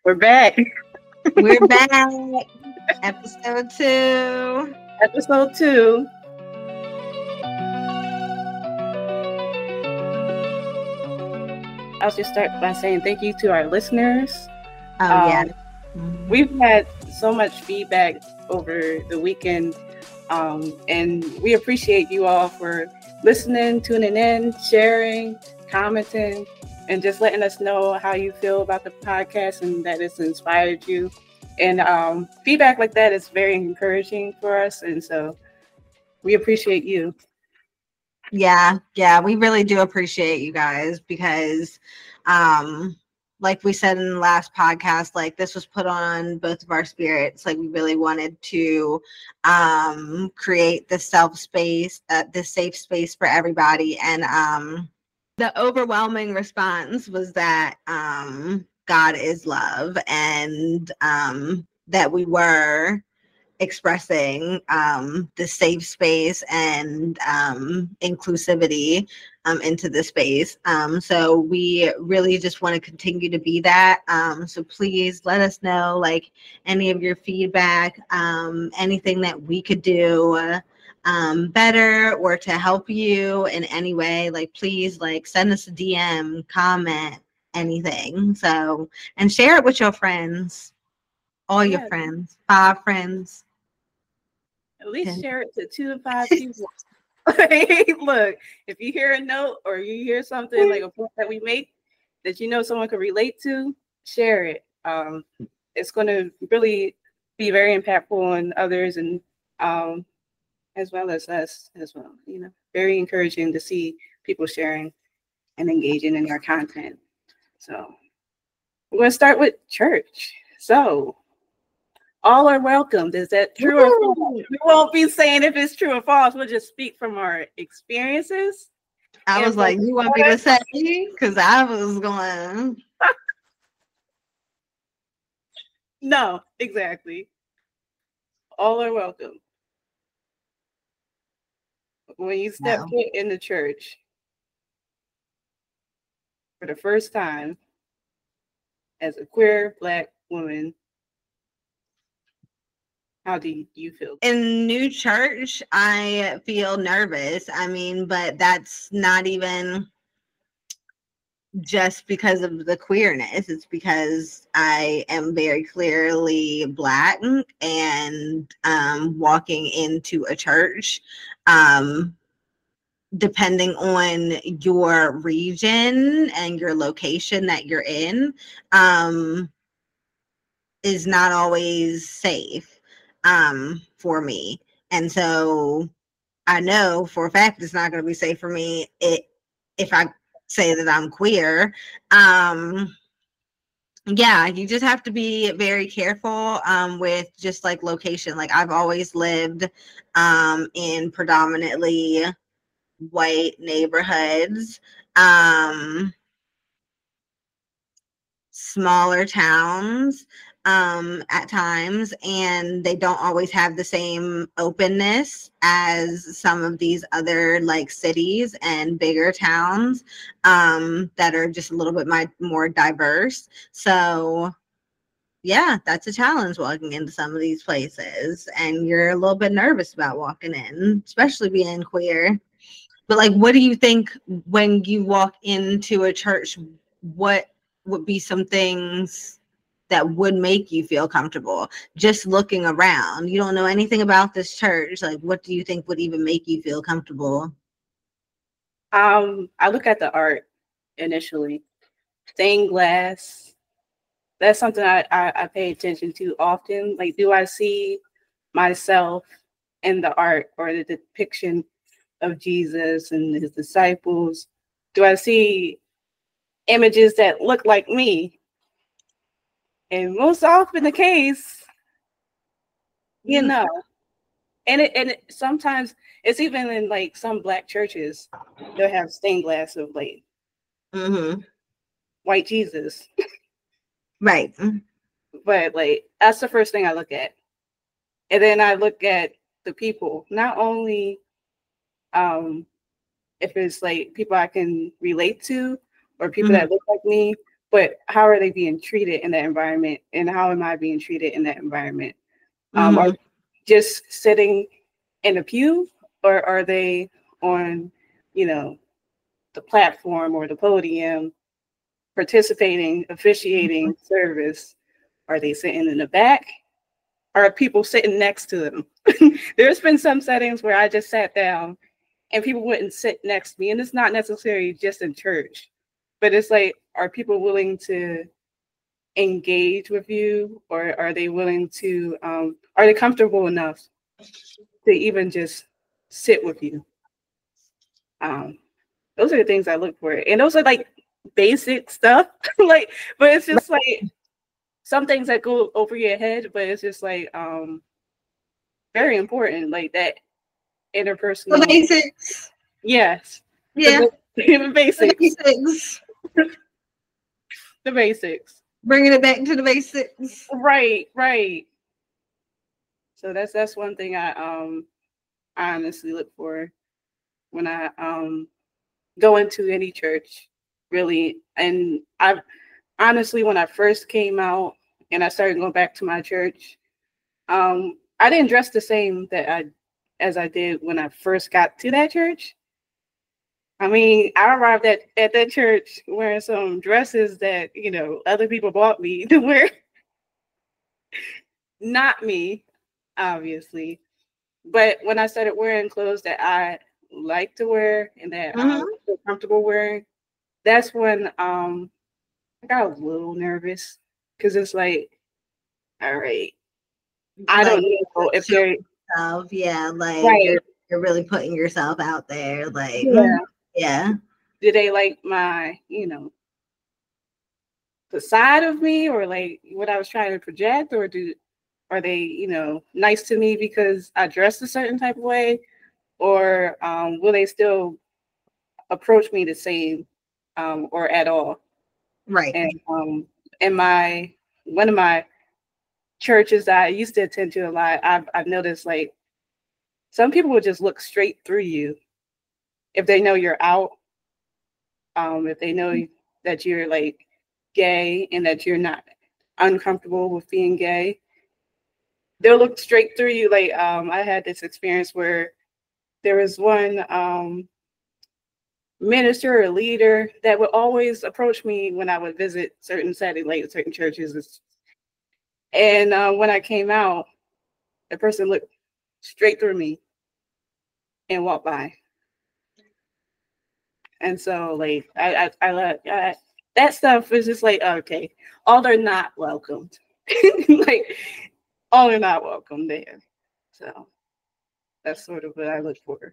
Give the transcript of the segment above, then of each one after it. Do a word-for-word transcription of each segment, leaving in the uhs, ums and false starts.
We're back. We're back. Episode two. Episode two. I'll just start by saying thank you to our listeners. Oh, um, yeah. Mm-hmm. We've had so much feedback over the weekend, um, and we appreciate you all for listening, tuning in, sharing, commenting, and just letting us know how you feel about the podcast and that it's inspired you. And um, feedback like that is very encouraging for us. And so we appreciate you. Yeah, yeah, we really do appreciate you guys because, um, like we said in the last podcast, like this was put on both of our spirits. Like we really wanted to um, create this self space, uh, this safe space for everybody. And um, the overwhelming response was that um, God is love, and um, that we were expressing um, the safe space and um, inclusivity um, into the space. Um, so we really just want to continue to be that. Um, so please let us know, like, any of your feedback, um, anything that we could do uh, um, better or to help you in any way. Like, please, like, send us a D M, comment, anything. So, and share it with your friends. All yeah. your friends, five friends. At least ten. Share it to two to five people. Look, if you hear a note or you hear something like a point that we make that you know someone could relate to, share it. Um, it's going to really be very impactful on others, and um, as well as us as well. You know, very encouraging to see people sharing and engaging in our content. So we're going to start with church. So all are welcomed. Is that true or false? We won't be saying if it's true or false. We'll just speak from our experiences. I was like, you want me to say? Because I was going. No, exactly. All are welcome. When you step no. foot in the church for the first time as a queer Black woman, how do you feel? In new church, I feel nervous. I mean, but that's not even just because of the queerness. It's because I am very clearly Black, and um, walking into a church, um, depending on your region and your location that you're in, um, is not always safe um, for me. And so I know for a fact it's not going to be safe for me it, if I say that I'm queer. Um, yeah, you just have to be very careful um, with just like location. Like I've always lived um, in predominantly white neighborhoods, um, smaller towns um, at times, and they don't always have the same openness as some of these other like cities and bigger towns um, that are just a little bit my, more diverse. So yeah, that's a challenge walking into some of these places, and you're a little bit nervous about walking in, especially being queer. But like, what do you think when you walk into a church? What would be some things that would make you feel comfortable just looking around? You don't know anything about this church. Like, what do you think would even make you feel comfortable? Um, I look at the art initially. Stained glass. That's something I, I, I pay attention to often. Like, do I see myself in the art or the depiction of Jesus and his disciples? Do I see images that look like me? And most often the case, you mm. know, and it and it, sometimes it's even in like some Black churches, they'll have stained glass of like mm-hmm. white Jesus. Right. But like, that's the first thing I look at. And then I look at the people, not only um, if it's like people I can relate to or people mm-hmm. that look like me, but how are they being treated in that environment, and how am I being treated in that environment? Um, Mm-hmm. are just sitting in a pew, or are they on, you know, the platform or the podium, participating, officiating service? Are they sitting in the back? Are people sitting next to them? There's been some settings where I just sat down and people wouldn't sit next to me. And it's not necessarily just in church, but it's like, are people willing to engage with you, or are they willing to, um, are they comfortable enough to even just sit with you? Um, those are the things I look for. And those are like basic stuff. Like, but it's just like some things that go over your head, but it's just like um very important, like that interpersonal. The basics. Yes. Yeah. The, the basics. The basics. The basics. Bringing it back to the basics. Right, right. So that's that's one thing I um I honestly look for when I um go into any church, really. And I honestly, when I first came out and I started going back to my church, um, I didn't dress the same that I as I did when I first got to that church. I mean, I arrived at, at that church wearing some dresses that, you know, other people bought me to wear. Not me, obviously. But when I started wearing clothes that I like to wear and that mm-hmm. I feel comfortable wearing, that's when um I got a little nervous, because it's like, all right, I like, don't know if they're yourself, yeah, like right. you're you're really putting yourself out there, like yeah. yeah. Do they like my, you know, the side of me, or like what I was trying to project, or do are they, you know, nice to me because I dress a certain type of way, or um, will they still approach me the same, um, or at all? Right. And um, in my one of my churches that I used to attend to a lot, I've I've noticed like some people will just look straight through you if they know you're out. Um, if they know that you're like gay and that you're not uncomfortable with being gay, they'll look straight through you. Like um, I had this experience where there was one um, minister or leader that would always approach me when I would visit certain settings, like certain churches. And uh, when I came out, the person looked straight through me and walked by. And so, like, I, I, I let I, that stuff is just like, okay, all are not welcomed. Like, all are not welcome there. So that's sort of what I look for.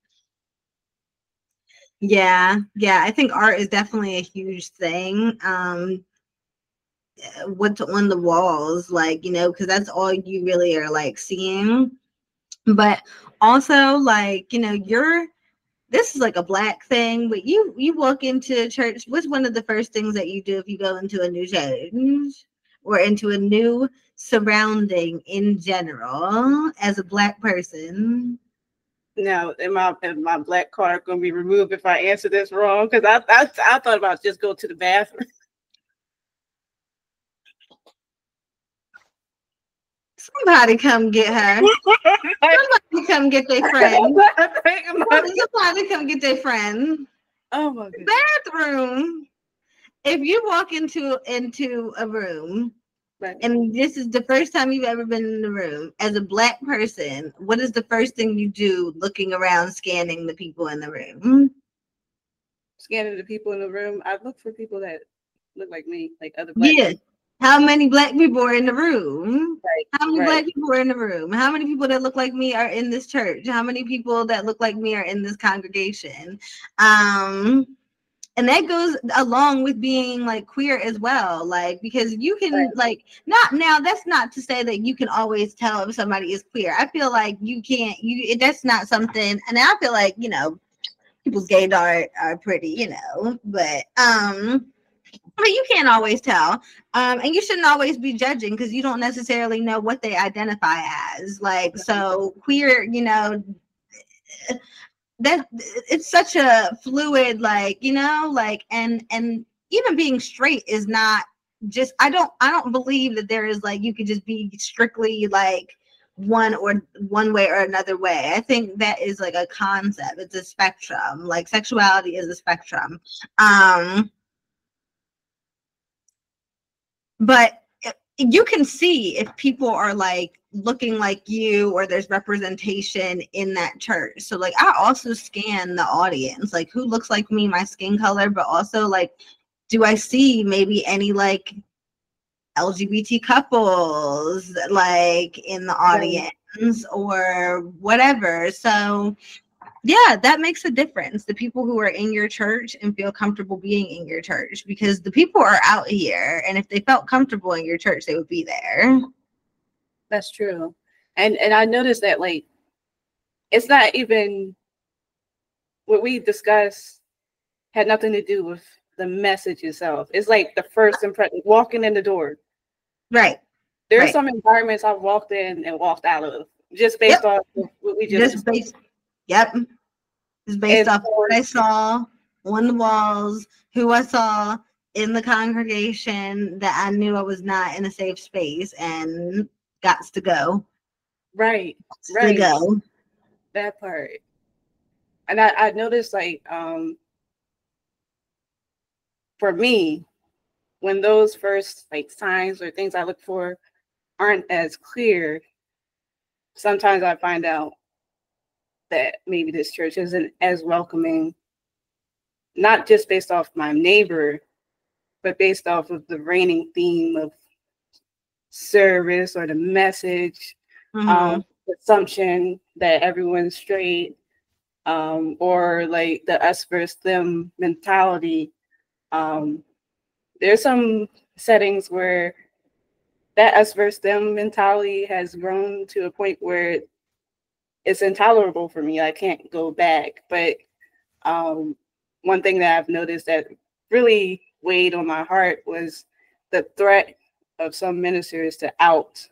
Yeah, yeah, I think art is definitely a huge thing. Um, what's on the walls, like, you know, because that's all you really are like seeing. But also, like, you know, you're. This is like a Black thing, but you you walk into church. What's one of the first things that you do if you go into a new church or into a new surrounding in general as a Black person? Now, am my am my Black card going to be removed if I answer this wrong? Because I, I I thought about just go to the bathroom. Somebody come get her. Somebody come get their friend. Somebody come get their friend. Oh my goodness. Bathroom. If you walk into into a room, right, and this is the first time you've ever been in the room, as a Black person, what is the first thing you do looking around, scanning the people in the room? Scanning the people in the room, I look for people that look like me, like other Black yeah. people. How many Black people are in the room? Right. How many right. Black people are in the room? How many people that look like me are in this church? How many people that look like me are in this congregation? Um, and that goes along with being like queer as well, like, because you can right. like not now. That's not to say that you can always tell if somebody is queer. I feel like you can't. You that's not something. And I feel like, you know, people's gaydar are pretty, you know, but um. But you can't always tell. Um, and you shouldn't always be judging because you don't necessarily know what they identify as. Like, so queer, you know, that it's such a fluid, like, you know, like, and and even being straight is not just, I don't, I don't believe that there is like, you could just be strictly like one or one way or another way. I think that is like a concept. It's a spectrum. Like sexuality is a spectrum. Um, but you can see if people are like looking like you or there's representation in that church. So like I also scan the audience, like who looks like me, my skin color, but also like, do I see maybe any like L G B T couples like in the audience right. or whatever. So yeah, that makes a difference. The people who are in your church and feel comfortable being in your church, because the people are out here, and if they felt comfortable in your church, they would be there. That's true. And and I noticed that like it's not even what we discussed had nothing to do with the message itself. It's like the first impression, walking in the door. Right. There are right. some environments I've walked in and walked out of just based yep. off what we just, just based. Yep. Just based and off what I saw on the walls, who I saw in the congregation, that I knew I was not in a safe space and got to go. Right. Gots right. To go. That part. And I, I noticed like um for me, when those first like signs or things I look for aren't as clear, sometimes I find out that maybe this church isn't as welcoming, not just based off my neighbor, but based off of the reigning theme of service or the message, mm-hmm. um, the assumption that everyone's straight, um, or like the us versus them mentality. Um, there's some settings where that us versus them mentality has grown to a point where it's intolerable for me. I can't go back. But um, one thing that I've noticed that really weighed on my heart was the threat of some ministers to out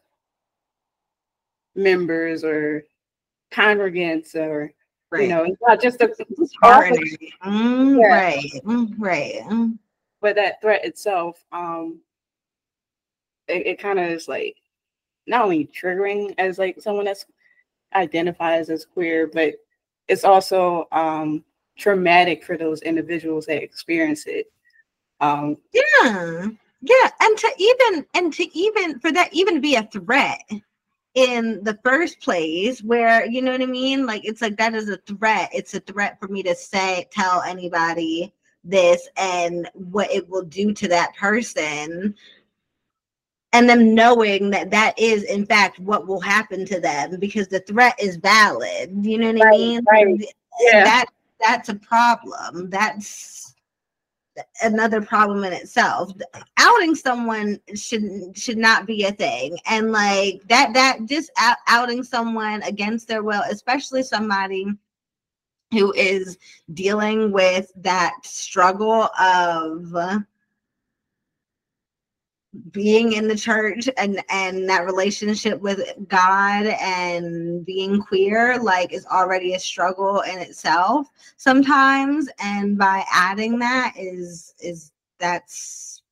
members or congregants, or right. you know, it's not just a mm, yeah. right, mm, right. But that threat itself, um, it, it kind of is like not only triggering as like someone that's identifies as queer, but it's also um, traumatic for those individuals that experience it. Um, yeah, yeah, and to even and to even for that even to be a threat in the first place, where you know what I mean, like it's like that is a threat. It's a threat for me to say tell anybody this and what it will do to that person. And them knowing that that is, in fact, what will happen to them because the threat is valid. You know what right, I mean? Right. Yeah. That that's a problem. That's another problem in itself. Outing someone should should not be a thing. And like that that just out, outing someone against their will, especially somebody who is dealing with that struggle of being in the church and and that relationship with God and being queer, like, is already a struggle in itself sometimes, and by adding that is is that's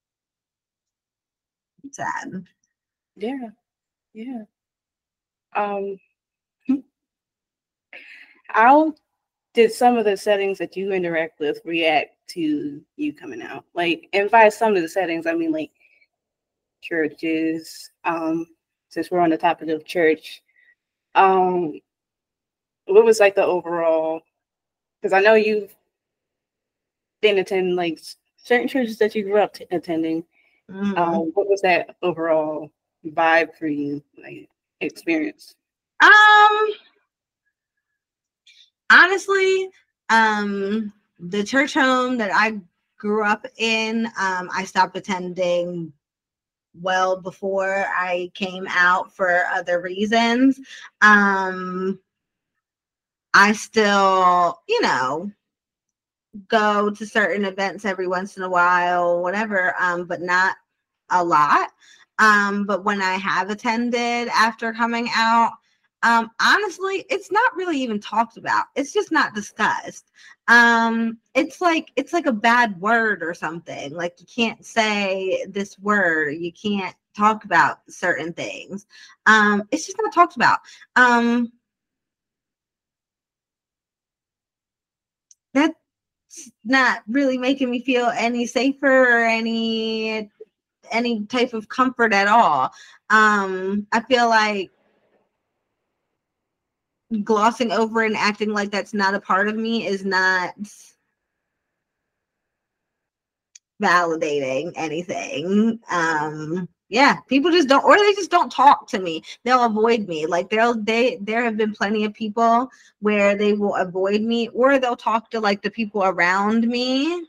sad. Yeah, yeah. Um, how did some of the settings that you interact with react to you coming out? Like, and by some of the settings, I mean like churches, um, since we're on the topic of church, um, what was like the overall, because I know you've been attending like certain churches that you grew up t- attending. Mm-hmm. Um, what was that overall vibe for you, like experience? Um, honestly, um, the church home that I grew up in, um, I stopped attending well before I came out for other reasons. Um, I still, you know, go to certain events every once in a while, whatever, um, but not a lot. Um, but when I have attended after coming out, Um, honestly, it's not really even talked about. It's just not discussed. Um, it's like it's like a bad word or something. Like you can't say this word. You can't talk about certain things. Um, it's just not talked about. Um, that's not really making me feel any safer or any any type of comfort at all. Um, I feel like glossing over and acting like that's not a part of me is not validating anything. Um, yeah, people just don't, or they just don't talk to me. They'll avoid me. Like they'll, they, there have been plenty of people where they will avoid me, or they'll talk to like the people around me,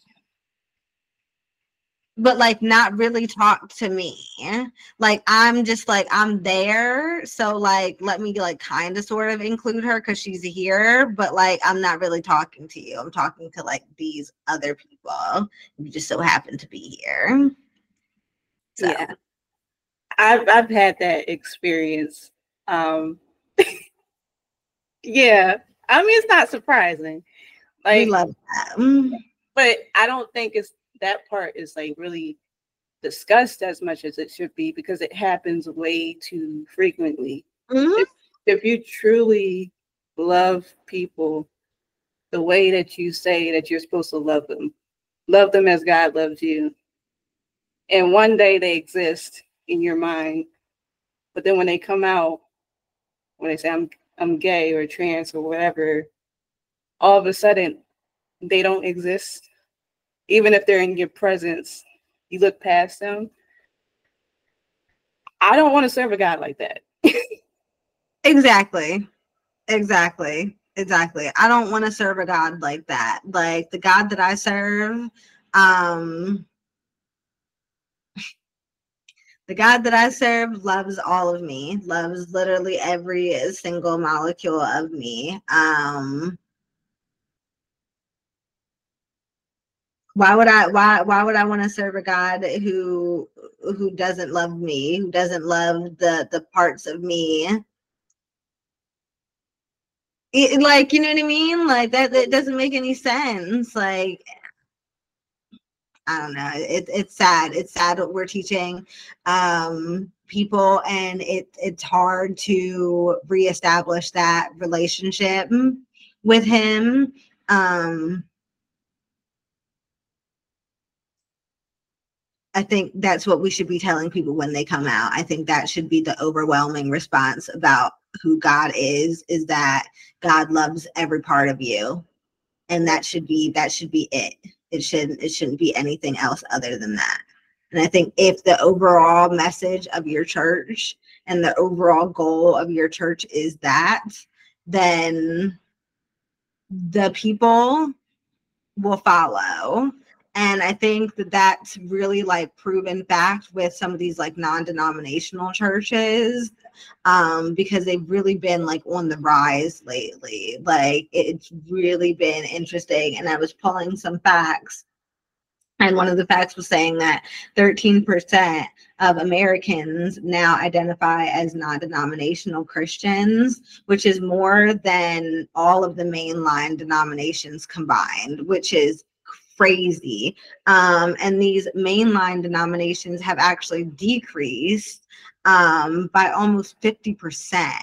but like not really talk to me. Like I'm just like I'm there, so like let me like kind of sort of include her because she's here, but like I'm not really talking to you. I'm talking to like these other people who just so happen to be here. So. Yeah, I've I've had that experience. Um, yeah, I mean it's not surprising. Like, we love that, but I don't think it's that part is like really discussed as much as it should be because it happens way too frequently. Mm-hmm. If, if you truly love people the way that you say that you're supposed to love them, love them as God loves you, and one day they exist in your mind, but then when they come out, when they say I'm I'm gay or trans or whatever, all of a sudden they don't exist. Even if they're in your presence, you look past them. I don't want to serve a God like that. Exactly. Exactly. Exactly. I don't want to serve a God like that. Like the God that I serve, um, the God that I serve loves all of me, loves literally every single molecule of me. Um, why would I why why would I want to serve a God who who doesn't love me, who doesn't love the the parts of me? It, like, you know what I mean? Like that, that doesn't make any sense. Like, I don't know. It, it's sad. It's sad what we're teaching um, people, and it it's hard to reestablish that relationship with him. Um, I think that's what we should be telling people when they come out. I think that should be the overwhelming response about who God is, is that God loves every part of you. And that should be, that should be it. It shouldn't, it shouldn't be anything else other than that. And I think if the overall message of your church and the overall goal of your church is that, then the people will follow. And I think that that's really like proven fact with some of these like non-denominational churches, um, because they've really been like on the rise lately. Like it's really been interesting. And I was pulling some facts, and one of the facts was saying that thirteen percent of Americans now identify as non-denominational Christians, which is more than all of the mainline denominations combined, which is crazy. Um, and these mainline denominations have actually decreased um, by almost fifty percent.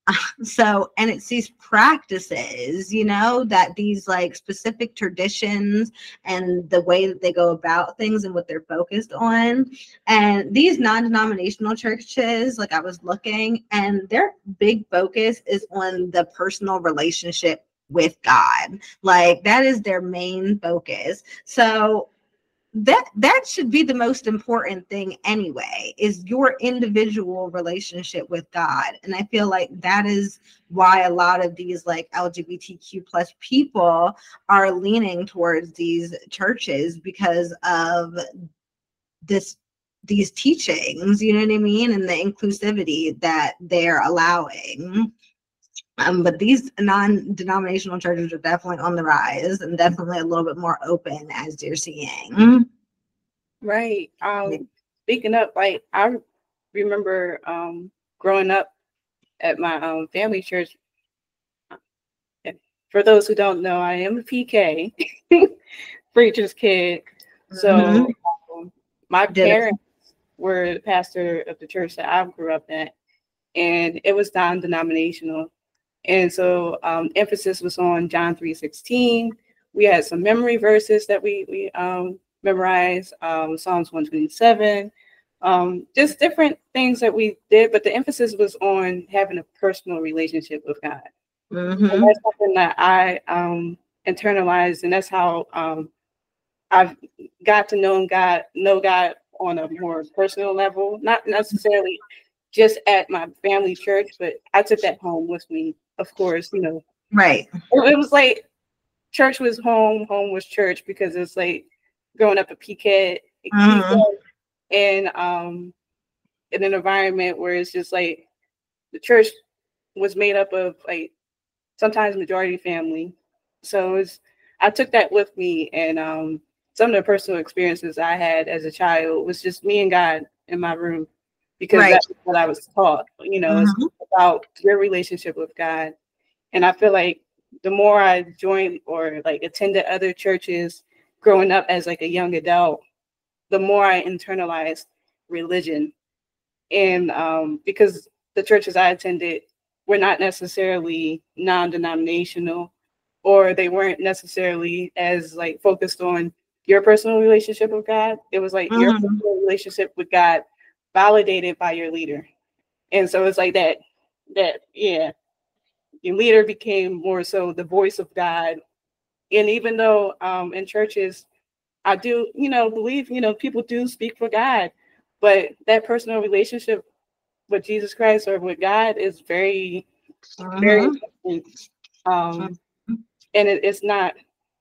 So, and it's these practices, you know, that these like specific traditions and the way that they go about things and what they're focused on. And these non-denominational churches, like I was looking, and their big focus is on the personal relationship with God. Like that is their main focus. So that that should be the most important thing anyway, is your individual relationship with God. And I feel like that is why a lot of these like L G B T Q plus people are leaning towards these churches, because of this these teachings, you know what I mean, and the inclusivity that they're allowing. Um, but these non-denominational churches are definitely on the rise, and definitely a little bit more open, as you're seeing. Right. Um, speaking up, like I remember um, growing up at my um, family church. For those who don't know, I am a P K, preacher's kid. So Mm-hmm. um, my Did it. parents were the pastor of the church that I grew up at, and it was non-denominational. And so um, emphasis was on John three sixteen. We had some memory verses that we we um, memorized, um, Psalms one twenty-seven, um, just different things that we did. But the emphasis was on having a personal relationship with God. Mm-hmm. And that's something that I um, internalized, and that's how um, I've got to know God, know God on a more personal level, not necessarily just at my family church, but I took that home with me. Of course, you know, right. It, it was like church was home, home was church, because it's like growing up a P K, Mm-hmm. and um, in an environment where it's just like the church was made up of like sometimes majority family. So it's, I took that with me, and um, some of the personal experiences I had as a child was just me and God in my room, because right. that's what I was taught. You know, Mm-hmm. it's about your relationship with God. And I feel like the more I joined or like attended other churches growing up as like a young adult, the more I internalized religion. And um, because the churches I attended were not necessarily non-denominational, or they weren't necessarily as like focused on your personal relationship with God. It was like your Mm-hmm. personal relationship with God validated by your leader. And so it's like that, that, yeah, your leader became more so the voice of God. And even though um, in churches, I do, you know, believe, you know, people do speak for God, but that personal relationship with Jesus Christ or with God is very, Mm-hmm. very important. Um, and it, it's not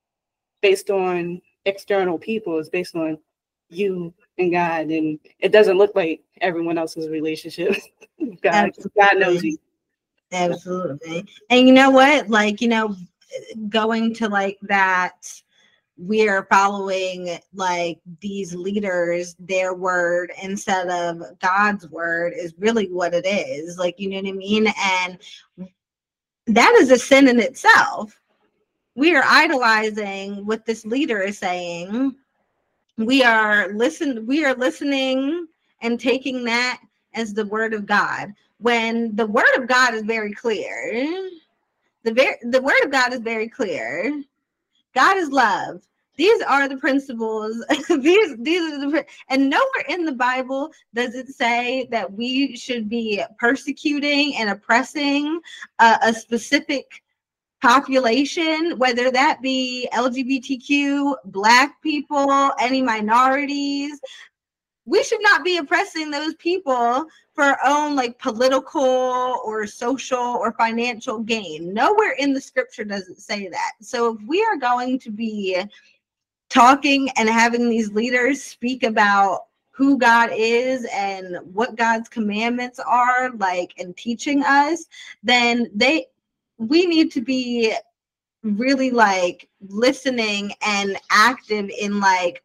based on external people, it's based on you and God. And it doesn't look like everyone else's relationship with God. God knows you. Absolutely. And you know what? Like, you know, going to like that, we are following like these leaders, their word instead of God's word is really what it is. Like, you know what I mean? And that is a sin in itself. We are idolizing what this leader is saying. We are listen, we are listening and taking that as the word of God, when the word of God is very clear. The very the word of God is very clear. God is love. These are the principles. these these are the and nowhere in the Bible does it say that we should be persecuting and oppressing uh, a specific population, whether that be L G B T Q, Black people, any minorities. We should not be oppressing those people for our own like political or social or financial gain. Nowhere in the scripture does it say that. So if we are going to be talking and having these leaders speak about who God is and what God's commandments are, like, and teaching us, then they we need to be really like listening and active in like,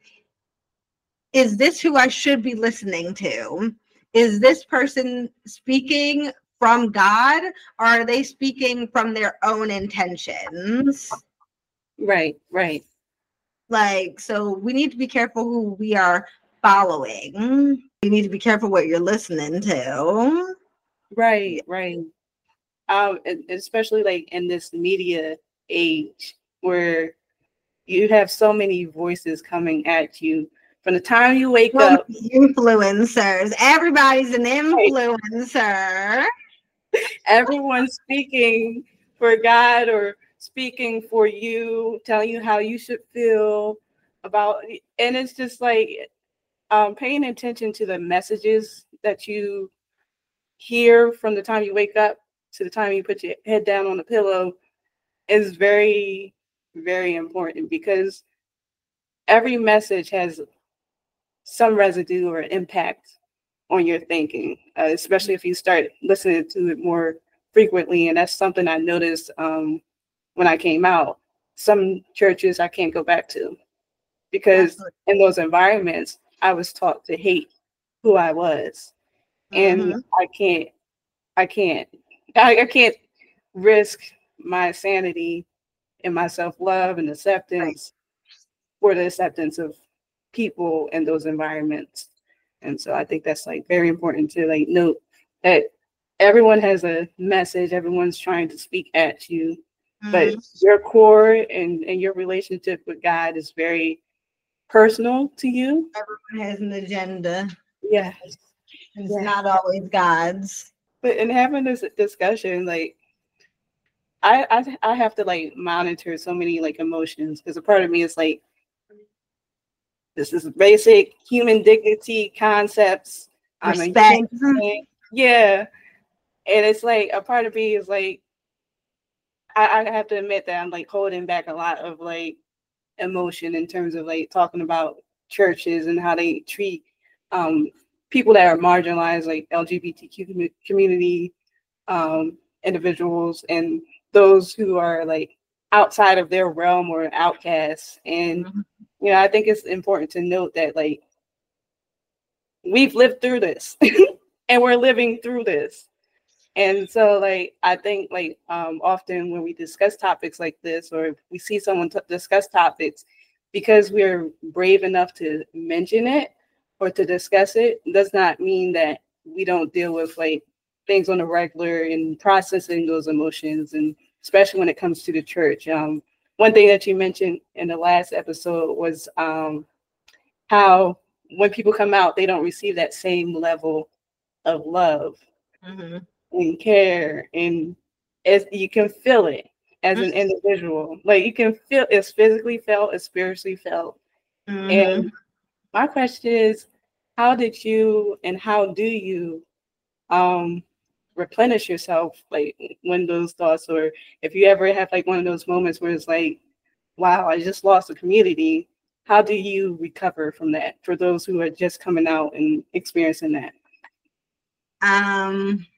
is this who I should be listening to? Is this person speaking from God, or are they speaking from their own intentions? Right, right. Like, so we need to be careful who we are following. You need to be careful what you're listening to. Right, right. Um, and especially like in this media age where you have so many voices coming at you from the time you wake Well, up. influencers. Everybody's an influencer. Everyone's speaking for God or speaking for you, telling you how you should feel about, and it's just like um, paying attention to the messages that you hear from the time you wake up to the time you put your head down on the pillow is very, very important, because every message has some residue or impact on your thinking, uh, especially if you start listening to it more frequently. And that's something I noticed um, when I came out. Some churches I can't go back to, because Absolutely. in those environments, I was taught to hate who I was. And Mm-hmm. I can't, I can't I, I can't risk my sanity and my self-love and acceptance for the acceptance of people in those environments. And so I think that's like very important to like note that everyone has a message, everyone's trying to speak at you, mm-hmm. but your core and, and your relationship with God is very personal to you. Everyone has an agenda. Yes. It's yeah. not always God's. But in having this discussion, like I, I I have to like monitor so many like emotions because a part of me is like, this is basic human dignity concepts. Respect. I'm yeah. And it's like a part of me is like, I, I have to admit that I'm like holding back a lot of like emotion in terms of like talking about churches and how they treat um, people that are marginalized, like L G B T Q community um, individuals and those who are like outside of their realm or outcasts. And, mm-hmm. you know, I think it's important to note that like we've lived through this and we're living through this. And so like, I think like um, often when we discuss topics like this, or we see someone t- discuss topics, because we're brave enough to mention it or to discuss it, does not mean that we don't deal with like things on a regular and processing those emotions, and especially when it comes to the church. Um, one thing that you mentioned in the last episode was um, how when people come out, they don't receive that same level of love mm-hmm. and care, and as you can feel it as mm-hmm. an individual. Like you can feel it's physically felt, it's spiritually felt. Mm-hmm. And my question is, how did you and how do you um replenish yourself like when those thoughts, or if you ever have like one of those moments where it's like, wow, I just lost a community, how do you recover from that for those who are just coming out and experiencing that? Um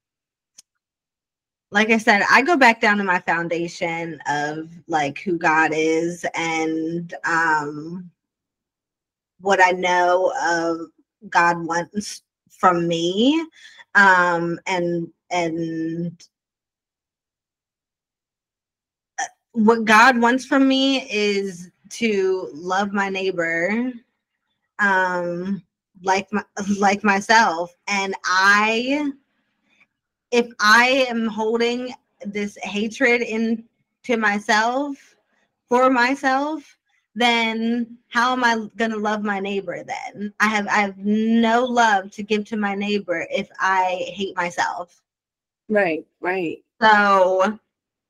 like I said, I go back down to my foundation of like who God is and um what I know of God wants from me. Um, and and what God wants from me is to love my neighbor, um, like my, like myself. And I, if I am holding this hatred into myself for myself, then how am I going to love my neighbor then? I have I have no love to give to my neighbor if I hate myself. Right, right. So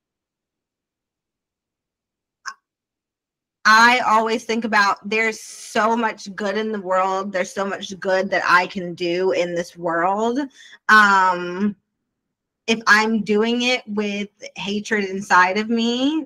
I always think about there's so much good in the world. There's so much good that I can do in this world. Um, if I'm doing it with hatred inside of me,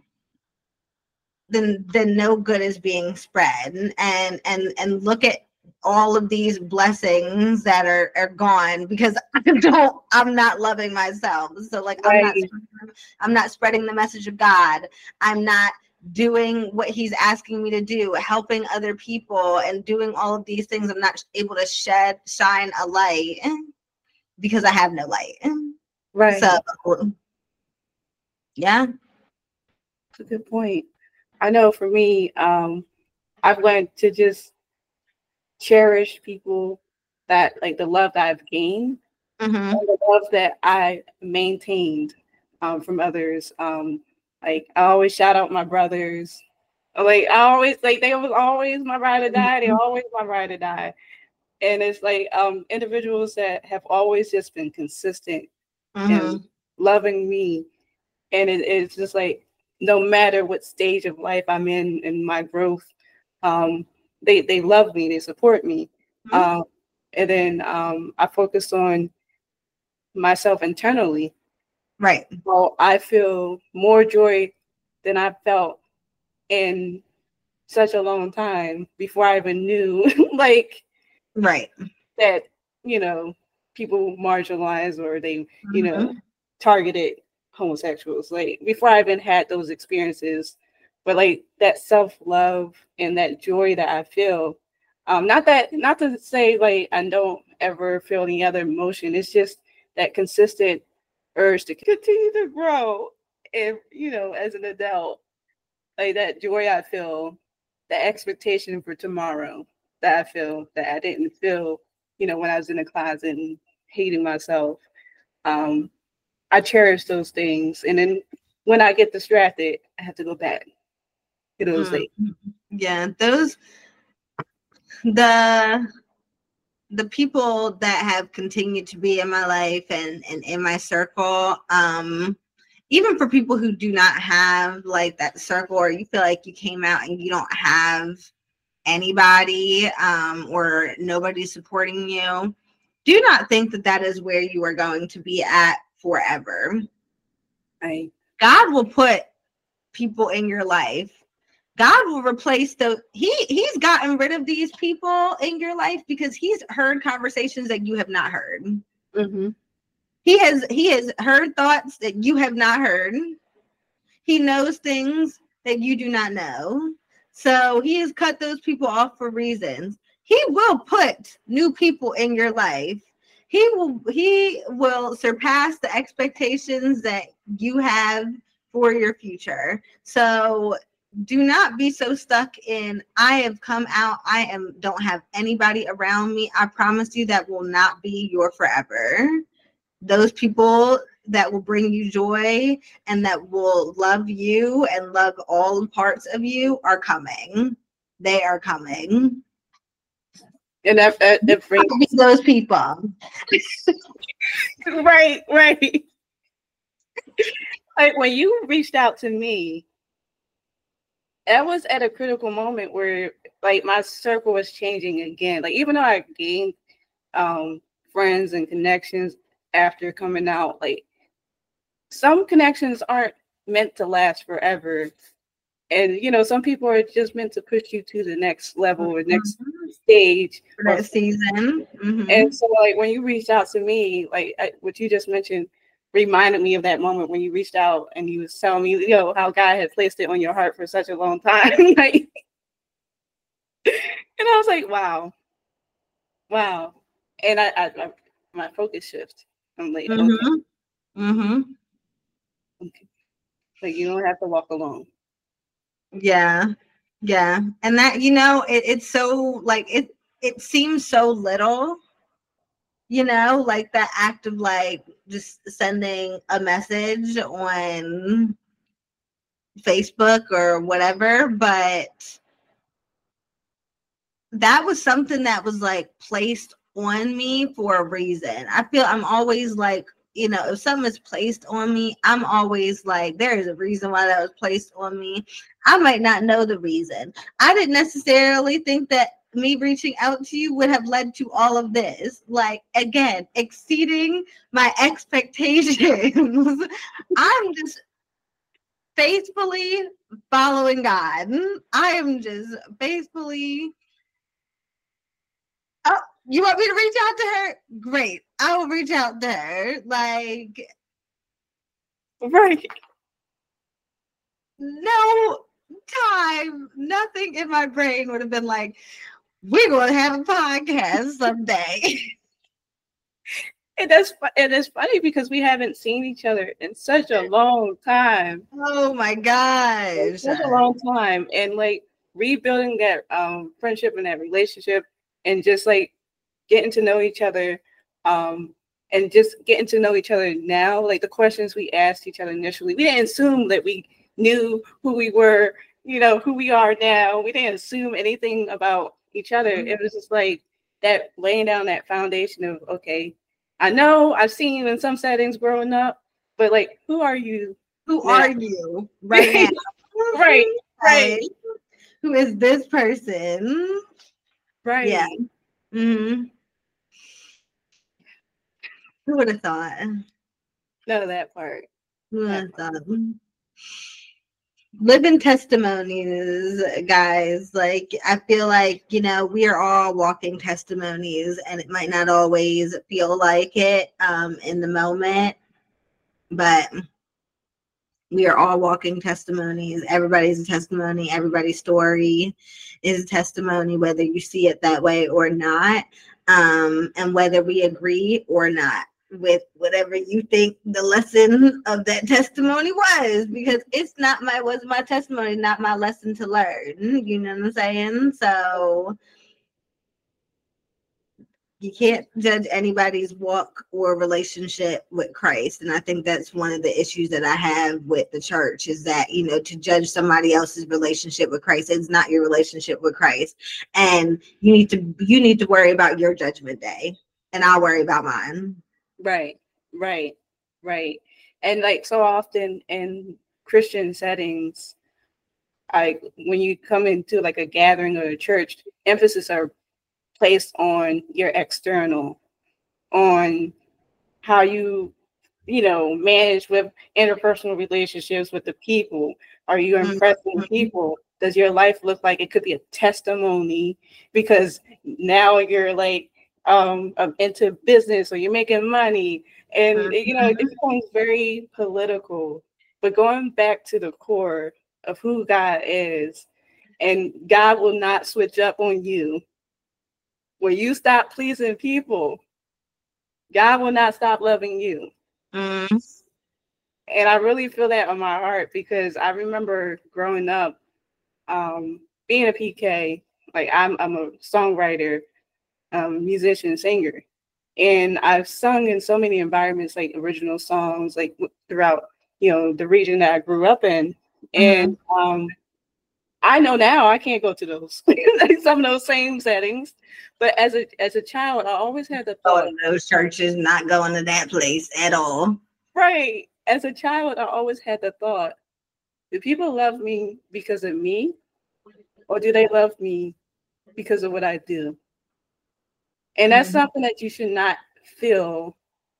then then no good is being spread. And and and look at all of these blessings that are are gone because I don't I'm not loving myself. So like right. I'm not I'm not spreading the message of God. I'm not doing what he's asking me to do, helping other people and doing all of these things. I'm not able to shed shine a light because I have no light. Right. So yeah. That's a good point. I know for me, um, I've learned to just cherish people that like the love that I've gained, mm-hmm. and the love that I maintained um, from others. Um, like I always shout out my brothers. Like I always like they was always my ride or die. They're always my ride or die. And it's like um, individuals that have always just been consistent mm-hmm. and loving me. And it, it's just like, no matter what stage of life I'm in, in my growth, um, they, they love me, they support me. Mm-hmm. Um, and then um, I focus on myself internally. Right. So I feel more joy than I felt in such a long time before I even knew, like, right, that, you know, people marginalized or they, mm-hmm. you know, targeted homosexuals, like before I even had those experiences. But like that self-love and that joy that I feel, um not that not to say like I don't ever feel any other emotion, it's just that consistent urge to continue to grow. And, you know, as an adult, like that joy I feel, the expectation for tomorrow that I feel that I didn't feel, you know, when I was in the closet and hating myself. Um, I cherish those things. And then when I get distracted, I have to go back to those things. Mm. Yeah, those the the people that have continued to be in my life and, and in my circle, um, even for people who do not have like that circle, or you feel like you came out and you don't have anybody, um, or nobody supporting you, do not think that that is where you are going to be at forever. Right. God will put people in your life. God will replace the he he's gotten rid of these people in your life because he's heard conversations that you have not heard. Mm-hmm. He has he has heard thoughts that you have not heard. He knows things that you do not know. So he has cut those people off for reasons. He will put new people in your life. He will he will surpass the expectations that you have for your future. So do not be so stuck in, I have come out, I am don't have anybody around me. I promise you that will not be your forever. Those people that will bring you joy and that will love you and love all parts of you are coming. They are coming. And that, that, that brings be those people. right, right. Like when you reached out to me, that was at a critical moment where like my circle was changing again. Like even though I gained um, friends and connections after coming out, like some connections aren't meant to last forever. And, you know, some people are just meant to push you to the next level or next mm-hmm. stage. For that season. Mm-hmm. And so, like, when you reached out to me, like, I, what you just mentioned reminded me of that moment when you reached out and you was telling me, you know, how God had placed it on your heart for such a long time. Like, and I was like, wow. Wow. And I, I, I my focus shift. I'm like, mm-hmm. okay. Mm-hmm. Okay. Like, you don't have to walk alone. Yeah. Yeah. And that, you know, it, it's so like it it seems so little, you know, like that act of like just sending a message on Facebook or whatever, but that was something that was like placed on me for a reason. I feel I'm always like, you know, if something is placed on me, I'm always like, there is a reason why that was placed on me. I might not know the reason. I didn't necessarily think that me reaching out to you would have led to all of this. Like, again, exceeding my expectations. I'm just faithfully following God. I am just faithfully. Oh, you want me to reach out to her? Great. I will reach out to her. Like, right. No time, nothing in my brain would have been like, we're going to have a podcast someday. And that's and it's funny because we haven't seen each other in such a long time. Oh my gosh. Such a long time. And like rebuilding that um, friendship and that relationship and just like getting to know each other um, and just getting to know each other now, like the questions we asked each other initially, we didn't assume that we knew who we were, you know, who we are now. We didn't assume anything about each other. Mm-hmm. It was just like that laying down that foundation of, okay, I know I've seen you in some settings growing up, but like, who are you? Who now? Are you right now? Right, right. Who is this person? Right. Yeah. Mm-hmm. Who would have thought? None of that part. Who would have thought? Living testimonies, guys. Like, I feel like, you know, we are all walking testimonies, and it might not always feel like it um, in the moment, but we are all walking testimonies. Everybody's a testimony. Everybody's story is a testimony, whether you see it that way or not, um, and whether we agree or not. with whatever you think the lesson of that testimony was, because it's not my was my testimony, not my lesson to learn. You know what I'm saying? So you can't judge anybody's walk or relationship with Christ. And I think that's one of the issues that I have with the church, is that, you know, to judge somebody else's relationship with Christ is not your relationship with Christ. And you need to you need to worry about your judgment day, and I'll worry about mine. Right, right, right. And like so often in Christian settings, like when you come into like a gathering or a church, emphasis are placed on your external, on how you, you know, manage with interpersonal relationships with the people. Are you impressing Mm-hmm. people? Does your life look like it could be a testimony because now you're like um into business or you're making money, and Mm-hmm. you know it becomes very political. But going back to the core of who God is, and God will not switch up on you. When you stop pleasing people, God will not stop loving you. Mm-hmm. And I really feel that on my heart, because I remember growing up, um, being a P K, like I'm, I'm a songwriter, um, musician, singer. And I've sung in so many environments, like original songs, like throughout, you know, the region that I grew up in. And um, I know now I can't go to those some of those same settings, but as a as a child, I always had the thought, Going to those churches, not going to that place at all. right? As a child, I always had the thought: do people love me because of me, or do they love me because of what I do? And that's Mm-hmm. something that you should not feel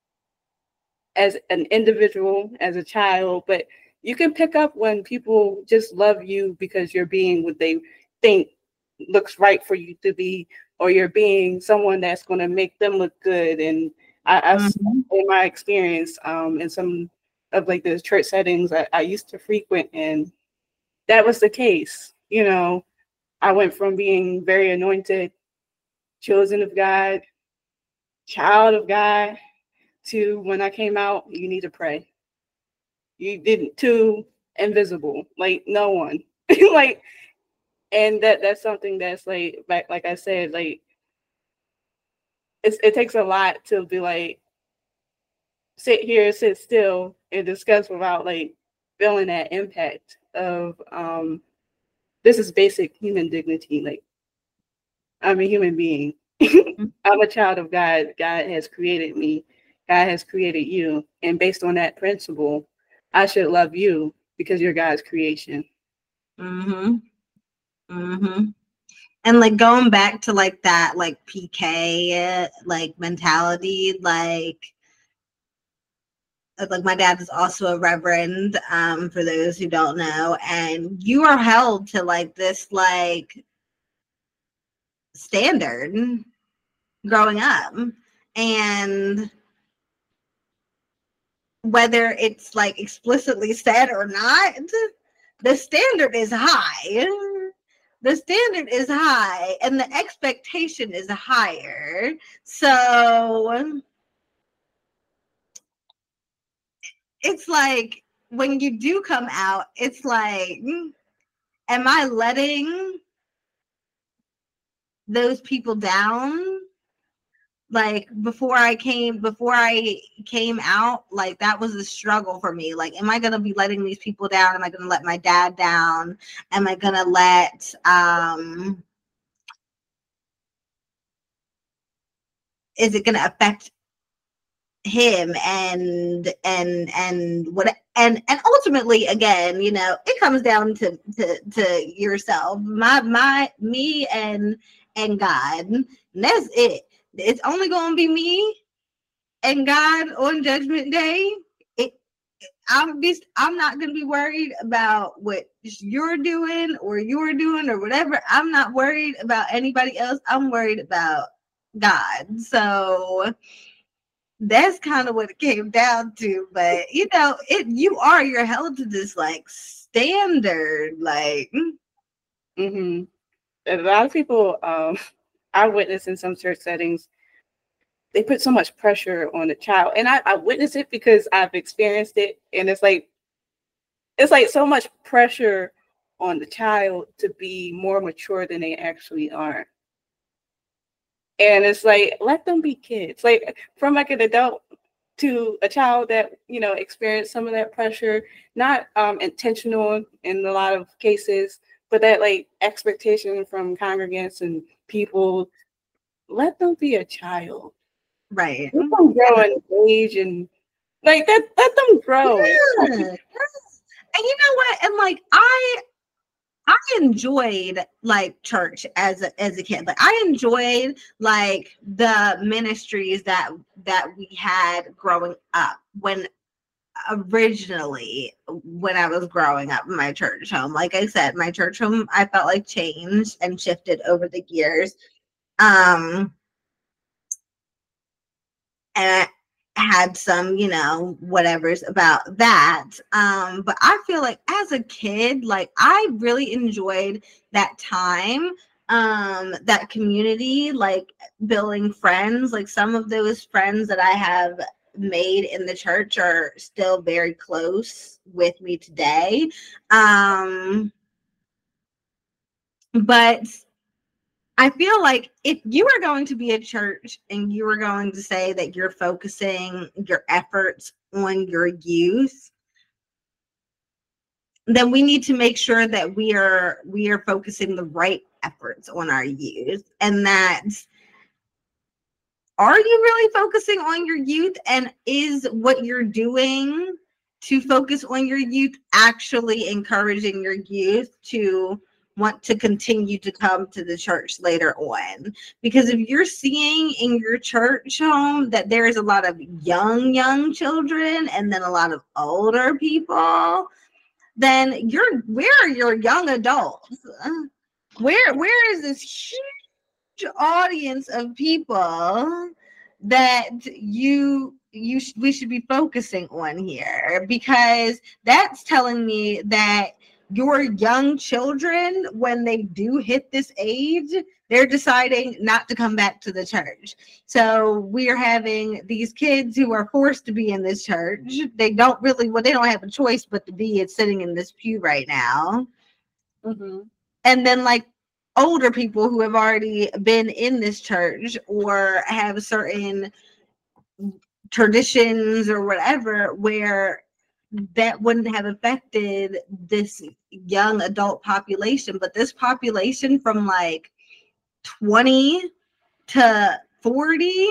as an individual, as a child, but you can pick up when people just love you because you're being what they think looks right for you to be, or you're being someone that's going to make them look good. And I, I Mm-hmm. in my experience, um, in some of like the church settings I, I used to frequent, and that was the case. You know, I went from being very anointed, chosen of God, child of God, to when I came out, you need to pray. You didn't too invisible, like no one. Like, and that that's something that's like like like I said, like it's it takes a lot to be like sit here, sit still and discuss without like feeling that impact of um this is basic human dignity. Like, I'm a human being. I'm a child of God. God has created me. God has created you. And based on that principle, I should love you because you're God's creation. Mm-hmm. Mm-hmm. And like going back to like that like P K like mentality, like like my dad is also a reverend, um, for those who don't know, and you are held to like this like standard growing up. And whether it's like explicitly said or not, the standard is high. The standard is high and the expectation is higher. So it's like when you do come out, it's like, am I letting those people down? Like before I came, before I came out, like that was a struggle for me. Like, am I gonna be letting these people down? Am I gonna let my dad down? Am I gonna let um is it gonna affect him and and and what and and ultimately again, you know, it comes down to to to yourself, my my me and and God, and that's it. It's only gonna be me and God on judgment day. it i'm be I'm not gonna be worried about what you're doing or you're doing or whatever. I'm not worried about anybody else. I'm worried about God. So that's kind of what it came down to. But you know, it you are you're held to this like standard, like Mm-hmm. A lot of people um I witnessed in some church settings, they put so much pressure on the child. And I, I witnessed it because I've experienced it. And it's like, it's like so much pressure on the child to be more mature than they actually are. And it's like, let them be kids. Like from like an adult to a child that, you know, experienced some of that pressure, not um, intentional in a lot of cases, but that like expectation from congregants and people, let them be a child. Right. Let them grow in age and like that, let them grow. Yeah. And you know what? And like I I enjoyed like church as a as a kid. Like I enjoyed like the ministries that that we had growing up when originally when I was growing up in my church home. Like I said, my church home I felt like changed and shifted over the years. Um and I had some, you know, whatever's about that. Um, but I feel like as a kid, like I really enjoyed that time, um, that community, like building friends. Like some of those friends that I have made in the church are still very close with me today. Um, but I feel like if you are going to be a church and you are going to say that you're focusing your efforts on your youth, then we need to make sure that we are we are focusing the right efforts on our youth. And that, are you really focusing on your youth? And is what you're doing to focus on your youth actually encouraging your youth to want to continue to come to the church later on? Because if you're seeing in your church home that there is a lot of young, young children and then a lot of older people, then you're where are your young adults? Where where is this huge audience of people that you you sh- we should be focusing on here? Because that's telling me that your young children, when they do hit this age, they're deciding not to come back to the church. So we are having these kids who are forced to be in this church. They don't really, well, they don't have a choice but to be it's sitting in this pew right now. Mm-hmm. And then like older people who have already been in this church or have certain traditions or whatever where that wouldn't have affected this young adult population, but this population from like twenty to forty,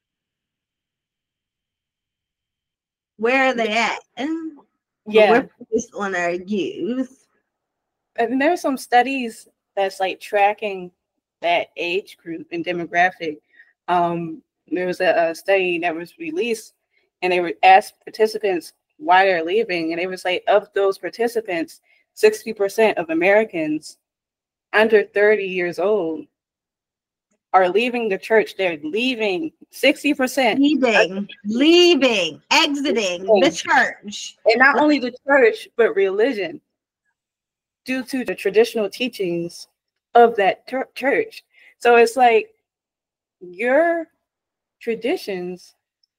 where are they at? Yeah, we're focused on our youth. and there's some studies that's like tracking that age group and demographic. Um, there was a, a study that was released, and they were asked participants why they're leaving, and it was like of those participants, sixty percent of Americans under thirty years old are leaving the church. They're leaving sixty percent. Leaving, leaving, exiting the church. And not only the church, but religion, due to the traditional teachings of that ter- church. So it's like your traditions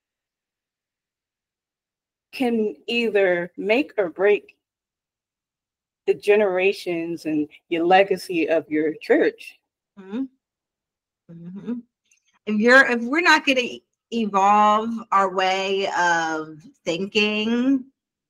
can either make or break the generations and your legacy of your church. Mm-hmm. Mm-hmm. If you're, if we're not going to evolve our way of thinking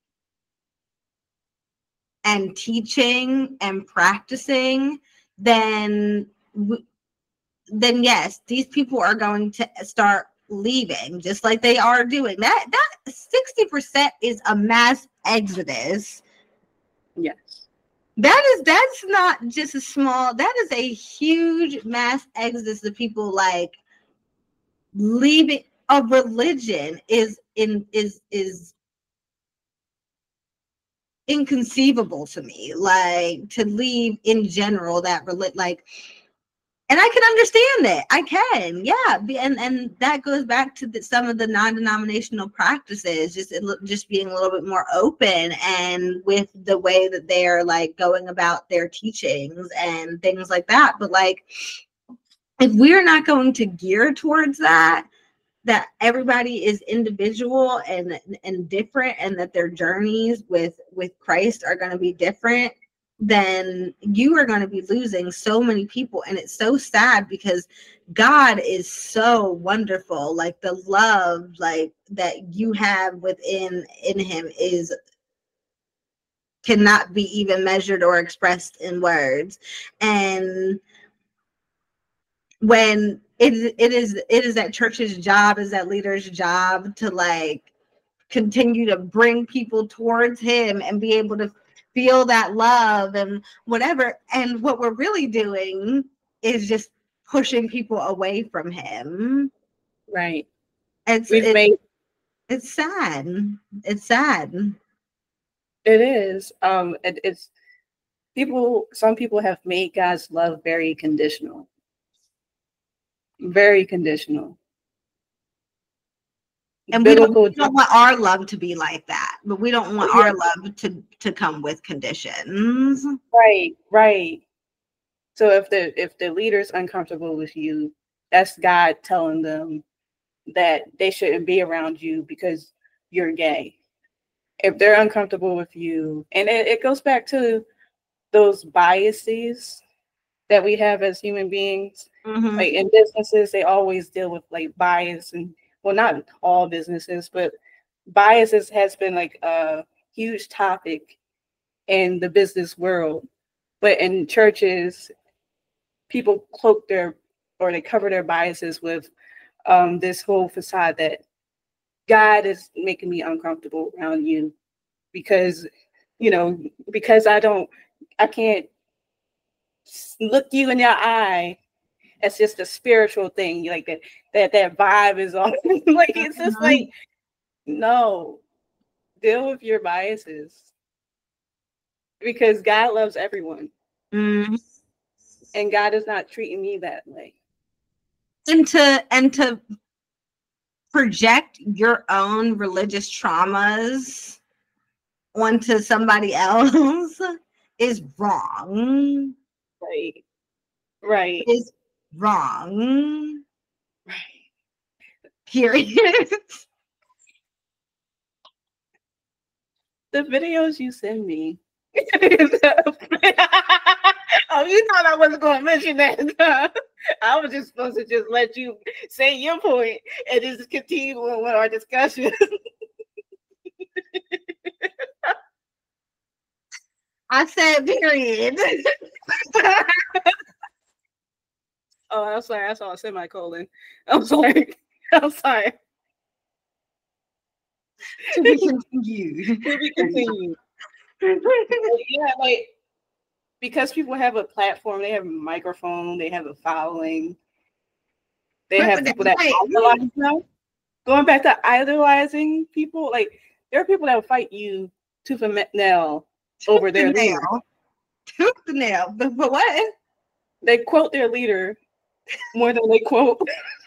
and teaching and practicing, then then yes, these people are going to start leaving, just like they are doing. That that sixty percent is a mass exodus. Yes. That is that's not just a small, that is a huge mass exodus of people like leaving a religion is in is is inconceivable to me. Like to leave in general that relig- like, and I can understand that. I can, yeah. And and that goes back to the, some of the non-denominational practices, just just being a little bit more open and with the way that they're like going about their teachings and things like that. But like, if we're not going to gear towards that, that everybody is individual and and different, and that their journeys with with Christ are going to be different, then you are going to be losing so many people. And it's so sad because God is so wonderful. Like the love like that you have within in him is cannot be even measured or expressed in words. And when it, it is it is that church's job, is that leader's job to like continue to bring people towards him and be able to feel that love and whatever. And what we're really doing is just pushing people away from him. Right. It's We've it, made it's sad. It's sad. it is. Um, it, it's people. Some people have made God's love very conditional. Very conditional. And we don't, we don't want our love to be like that, but we don't want our love to to come with conditions. Right, right. So if the if the leader's uncomfortable with you, that's God telling them that they shouldn't be around you because you're gay. If they're uncomfortable with you, and it, it goes back to those biases that we have as human beings. Mm-hmm. Like in businesses, they always deal with like bias, and well, not all businesses, but biases has been like a huge topic in the business world. But in churches, people cloak their or they cover their biases with um, this whole facade that God is making me uncomfortable around you because, you know, because I don't, I can't look you in your eye. It's just a spiritual thing, like that that that vibe is on. Like it's just like, no, deal with your biases because God loves everyone, mm-hmm. and God is not treating me that way. And to and to project your own religious traumas onto somebody else is wrong. Right, right. Is wrong. Right. Period. The videos you send me. Oh, you thought I wasn't going to mention that. I was just supposed to just let you say your point and just continue with our discussion. I said period. Oh, I'm sorry. I saw a semicolon. I'm sorry. I'm sorry. To be continued. To be continued. Yeah, like because people have a platform, they have a microphone, they have a following, they have people that idolize them. Going back to idolizing people, like there are people that will fight you tooth and nail over their leader. Tooth and nail, but, but what? They quote their leader more than they quote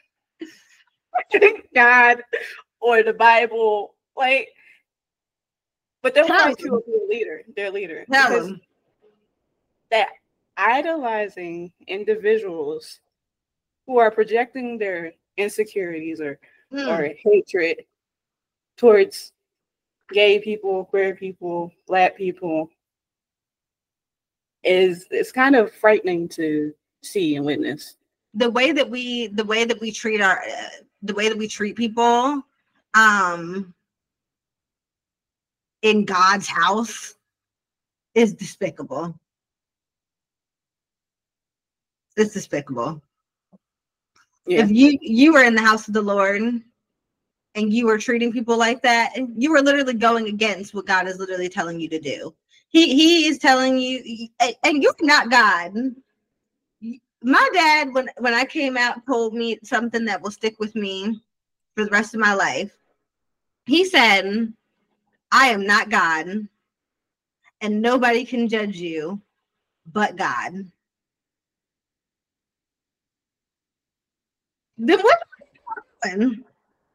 God or the Bible, like. But they'll fight you over their leader, their leader. Because that idolizing individuals who are projecting their insecurities or mm. or hatred towards gay people, queer people, Black people is it's kind of frightening to see and witness. The way that we the way that we treat our uh, the way that we treat people um in God's house is despicable. It's despicable. Yeah. If you you were in the house of the Lord and you were treating people like that, you were literally going against what God is literally telling you to do. He he is telling you, and you're not God. My dad, when when I came out, told me something that will stick with me for the rest of my life. He said, I am not God, and nobody can judge you but God. Then what are you doing?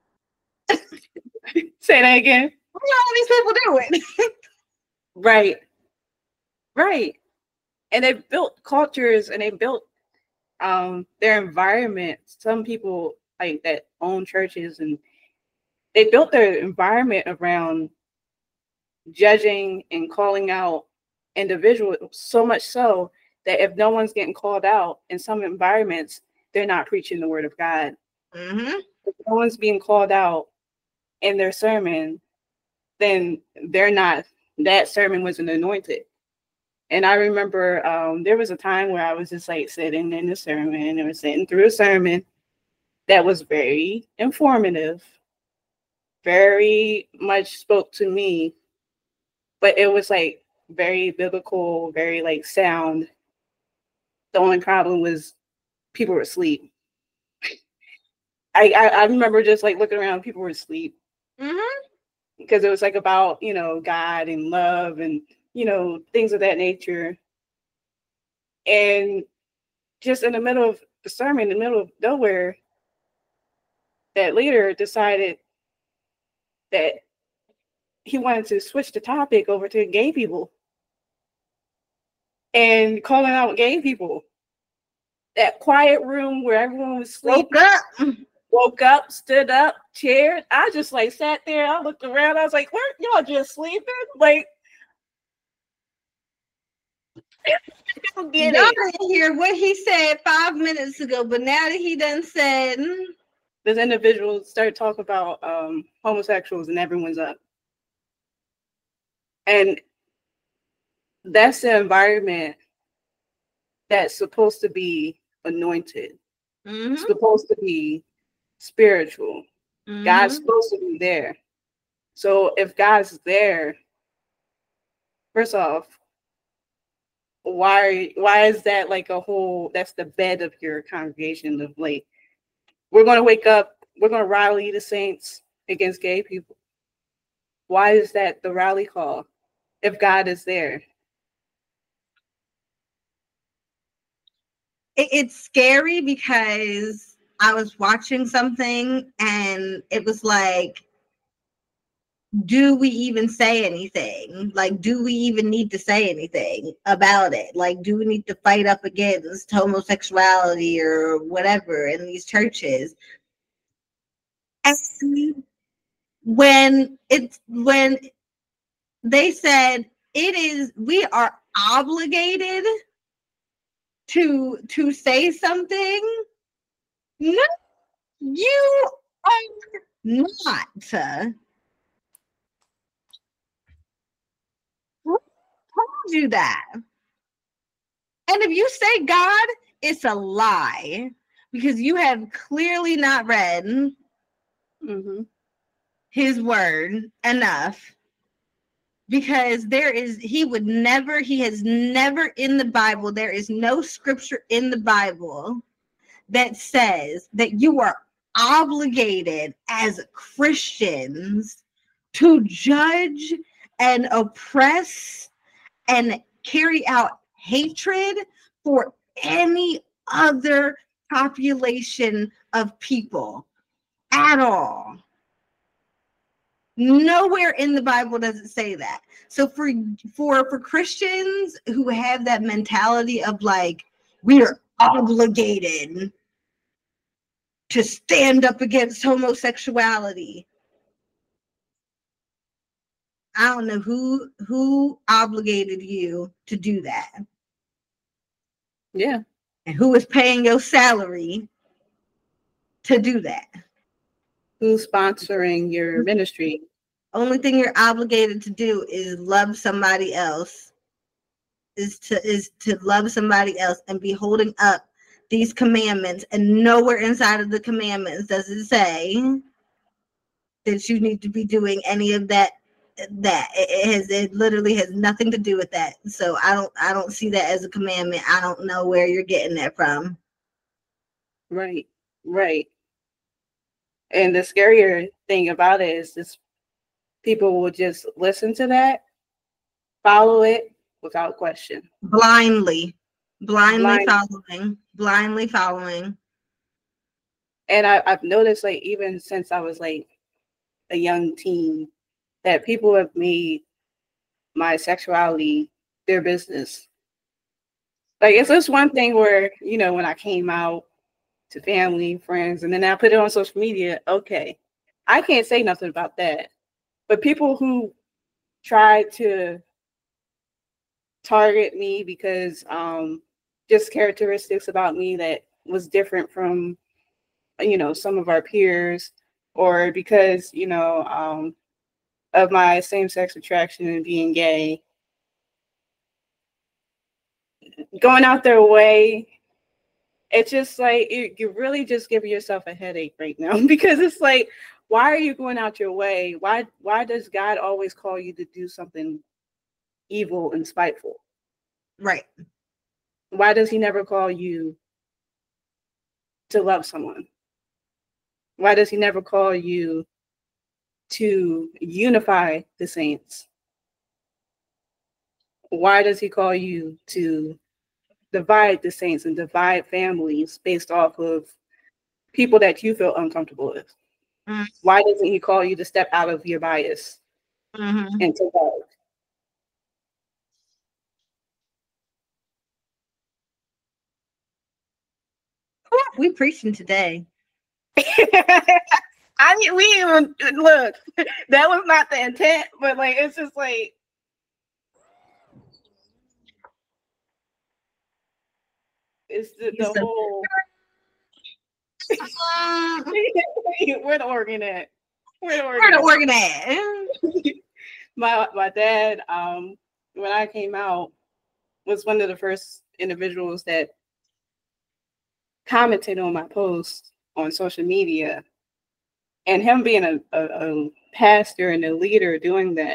Say that again. What are all these people doing? Right. Right. And they built cultures and they built um, their environment. Some people like that own churches, and they built their environment around judging and calling out individuals, so much so that if no one's getting called out in some environments, they're not preaching the word of God. Mm-hmm. If no one's being called out in their sermon, then they're not, that sermon wasn't anointed. And I remember um, there was a time where I was just like sitting in the sermon and was sitting through a sermon that was very informative, very much spoke to me, but it was like very biblical, very like sound. The only problem was people were asleep. I, I, I remember just like looking around, people were asleep. Mm-hmm. Because it was like about, you know, God and love and, you know, things of that nature. And just in the middle of the sermon, in the middle of nowhere, that leader decided that he wanted to switch the topic over to gay people and calling out gay people. That quiet room where everyone was sleeping. Woke up. Woke up, stood up, chaired. I just like sat there. I looked around. I was like, "Where y'all just sleeping?" Like, Y'all didn't hear what he said five minutes ago, but now that he done said, this individual started talking about um, homosexuals, and everyone's up. And that's the environment that's supposed to be anointed. mm-hmm. It's supposed to be spiritual. Mm-hmm. God's supposed to be there. So if God's there, first off, why why is that like a whole, that's the bed of your congregation of like, we're going to wake up, we're going to rally the saints against gay people? Why is that the rally call if God is there? It, it's scary because I was watching something and it was like, do we even say anything? Like, do we even need to say anything about it? Like, do we need to fight up against homosexuality or whatever in these churches? And when it's when they said it is, we are obligated to to say something. No, you are not. Who told you that? And if you say God, it's a lie because you have clearly not read Mm-hmm. his word enough. Because there is, he would never, he has never in the Bible, there is no scripture in the Bible that says that you are obligated as Christians to judge and oppress and carry out hatred for any other population of people at all. Nowhere in the Bible does it say that. So for for for Christians who have that mentality of like, we are obligated to stand up against homosexuality, I don't know who who obligated you to do that. Yeah. And who is paying your salary to do that? Who's sponsoring your ministry? Only thing you're obligated to do is love somebody else. Is to is to love somebody else and be holding up these commandments. And nowhere inside of the commandments does it say that you need to be doing any of that. That it has it literally has nothing to do with that. So I don't I don't see that as a commandment. I don't know where you're getting that from. Right, right. And the scarier thing about it is this, people will just listen to that, follow it without question. Blindly. Blindly Blind. following. Blindly following. And I, I've noticed, like, even since I was like a young teen, that people have made my sexuality their business. Like, it's just one thing where, you know, when I came out to family, friends, and then I put it on social media. Okay, I can't say nothing about that. But people who try to target me because um, just characteristics about me that was different from, you know, some of our peers, or because, you know, um, of my same-sex attraction and being gay, going out their way, it's just like you, you're really just giving yourself a headache right now because it's like, why are you going out your way? Why why does God always call you to do something evil and spiteful? Right. Why does he never call you to love someone? Why does he never call you to unify the saints? Why does he call you to divide the saints and divide families based off of people that you feel uncomfortable with? Mm-hmm. Why doesn't he call you to step out of your bias mm-hmm. and to love? We preaching today. I mean, we even look. That was not the intent, but like, it's just like, it's the, the whole. Where the organ at? Where the organ, Where the organ at? my my dad, um, when I came out, was one of the first individuals that commented on my post on social media, and him being a, a, a pastor and a leader doing that.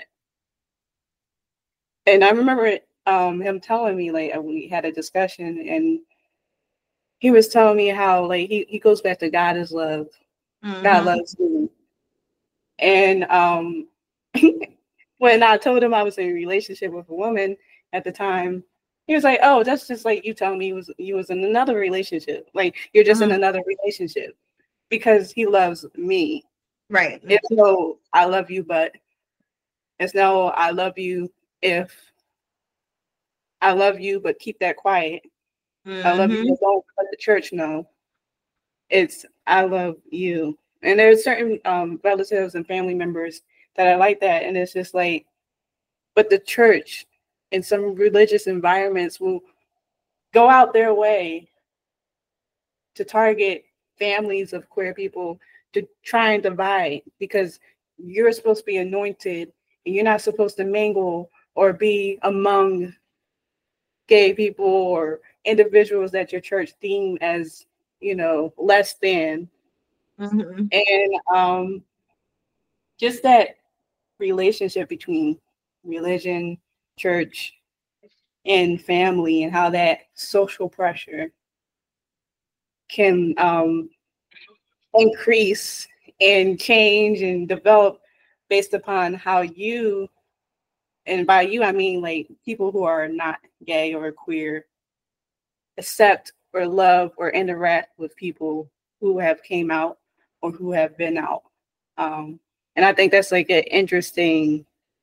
And I remember um, him telling me, like, we had a discussion, and he was telling me how, like, he, he goes back to God is love. Mm-hmm. God loves me. And um, when I told him I was in a relationship with a woman at the time, he was like, oh, that's just like you telling me you was, you was in another relationship. Like, you're just mm-hmm. in another relationship, because he loves me. Right. It's no, I love you, but it's no, I love you if I love you, but keep that quiet. Mm-hmm. I love you, but don't let the church know. It's, I love you. And there's certain um, relatives and family members that are like that. And it's just like, but the church in some religious environments will go out their way to target families of queer people, to try and divide, because you're supposed to be anointed and you're not supposed to mingle or be among gay people or individuals that your church deem as, you know, less than. Mm-hmm. And um, just that relationship between religion, church, and family, and how that social pressure can um, increase and change and develop based upon how you, and by you I mean like people who are not gay or queer, accept or love or interact with people who have came out or who have been out. Um, and I think that's like an interesting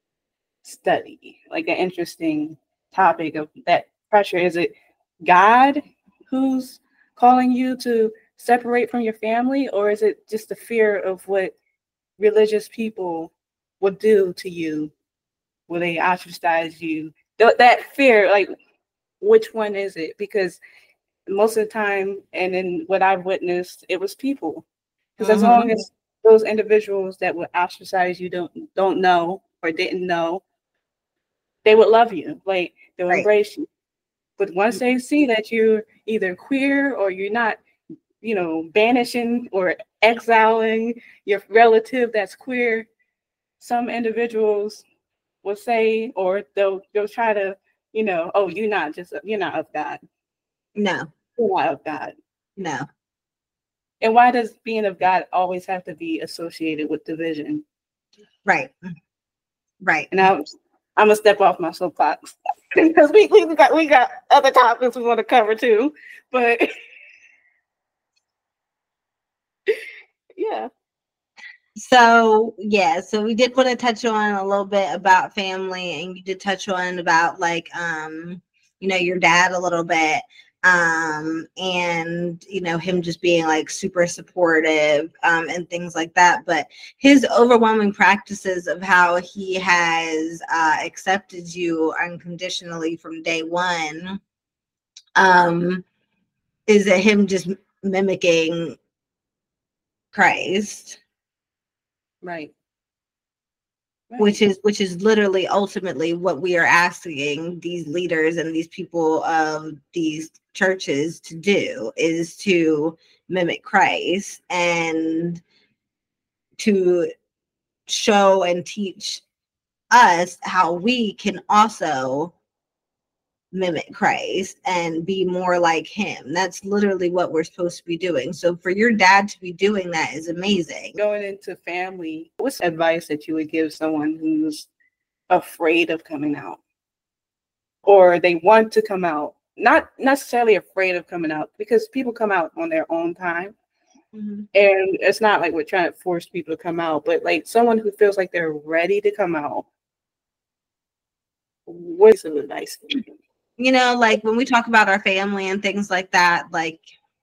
study, like an interesting topic of that pressure. Is it God who's calling you to separate from your family, or is it just the fear of what religious people will do to you? Will they ostracize you? Th- that fear, like, which one is it? Because most of the time, and in what I've witnessed, it was people. Because mm-hmm. as long as those individuals that would ostracize you don't don't know or didn't know, they would love you, like they'll right. embrace you. But once they see that you're either queer or you're not, you know, banishing or exiling your relative that's queer, some individuals will say, or they'll they'll try to, you know, oh, you're not just you're not of God. No, you're not of God. No. And why does being of God always have to be associated with division? Right. Right. And I'm I'm gonna step off my soapbox because we we got we got other topics we want to cover too, but yeah. So yeah, so we did want to touch on a little bit about family, and you did touch on about like um, you know, your dad a little bit. um and you know him just being like super supportive um and things like that, but his overwhelming practices of how he has uh accepted you unconditionally from day one um is that him just mimicking Christ. Right. Right. Which is which is literally ultimately what we are asking these leaders and these people of these churches to do, is to mimic Christ and to show and teach us how we can also mimic Christ and be more like him. That's literally what we're supposed to be doing. So for your dad to be doing that is amazing. Going into family, what's advice that you would give someone who's afraid of coming out, or they want to come out, not necessarily afraid of coming out, because people come out on their own time. Mm-hmm. And it's not like we're trying to force people to come out, but like someone who feels like they're ready to come out, what's some advice? You know, like when we talk about our family and things like that, like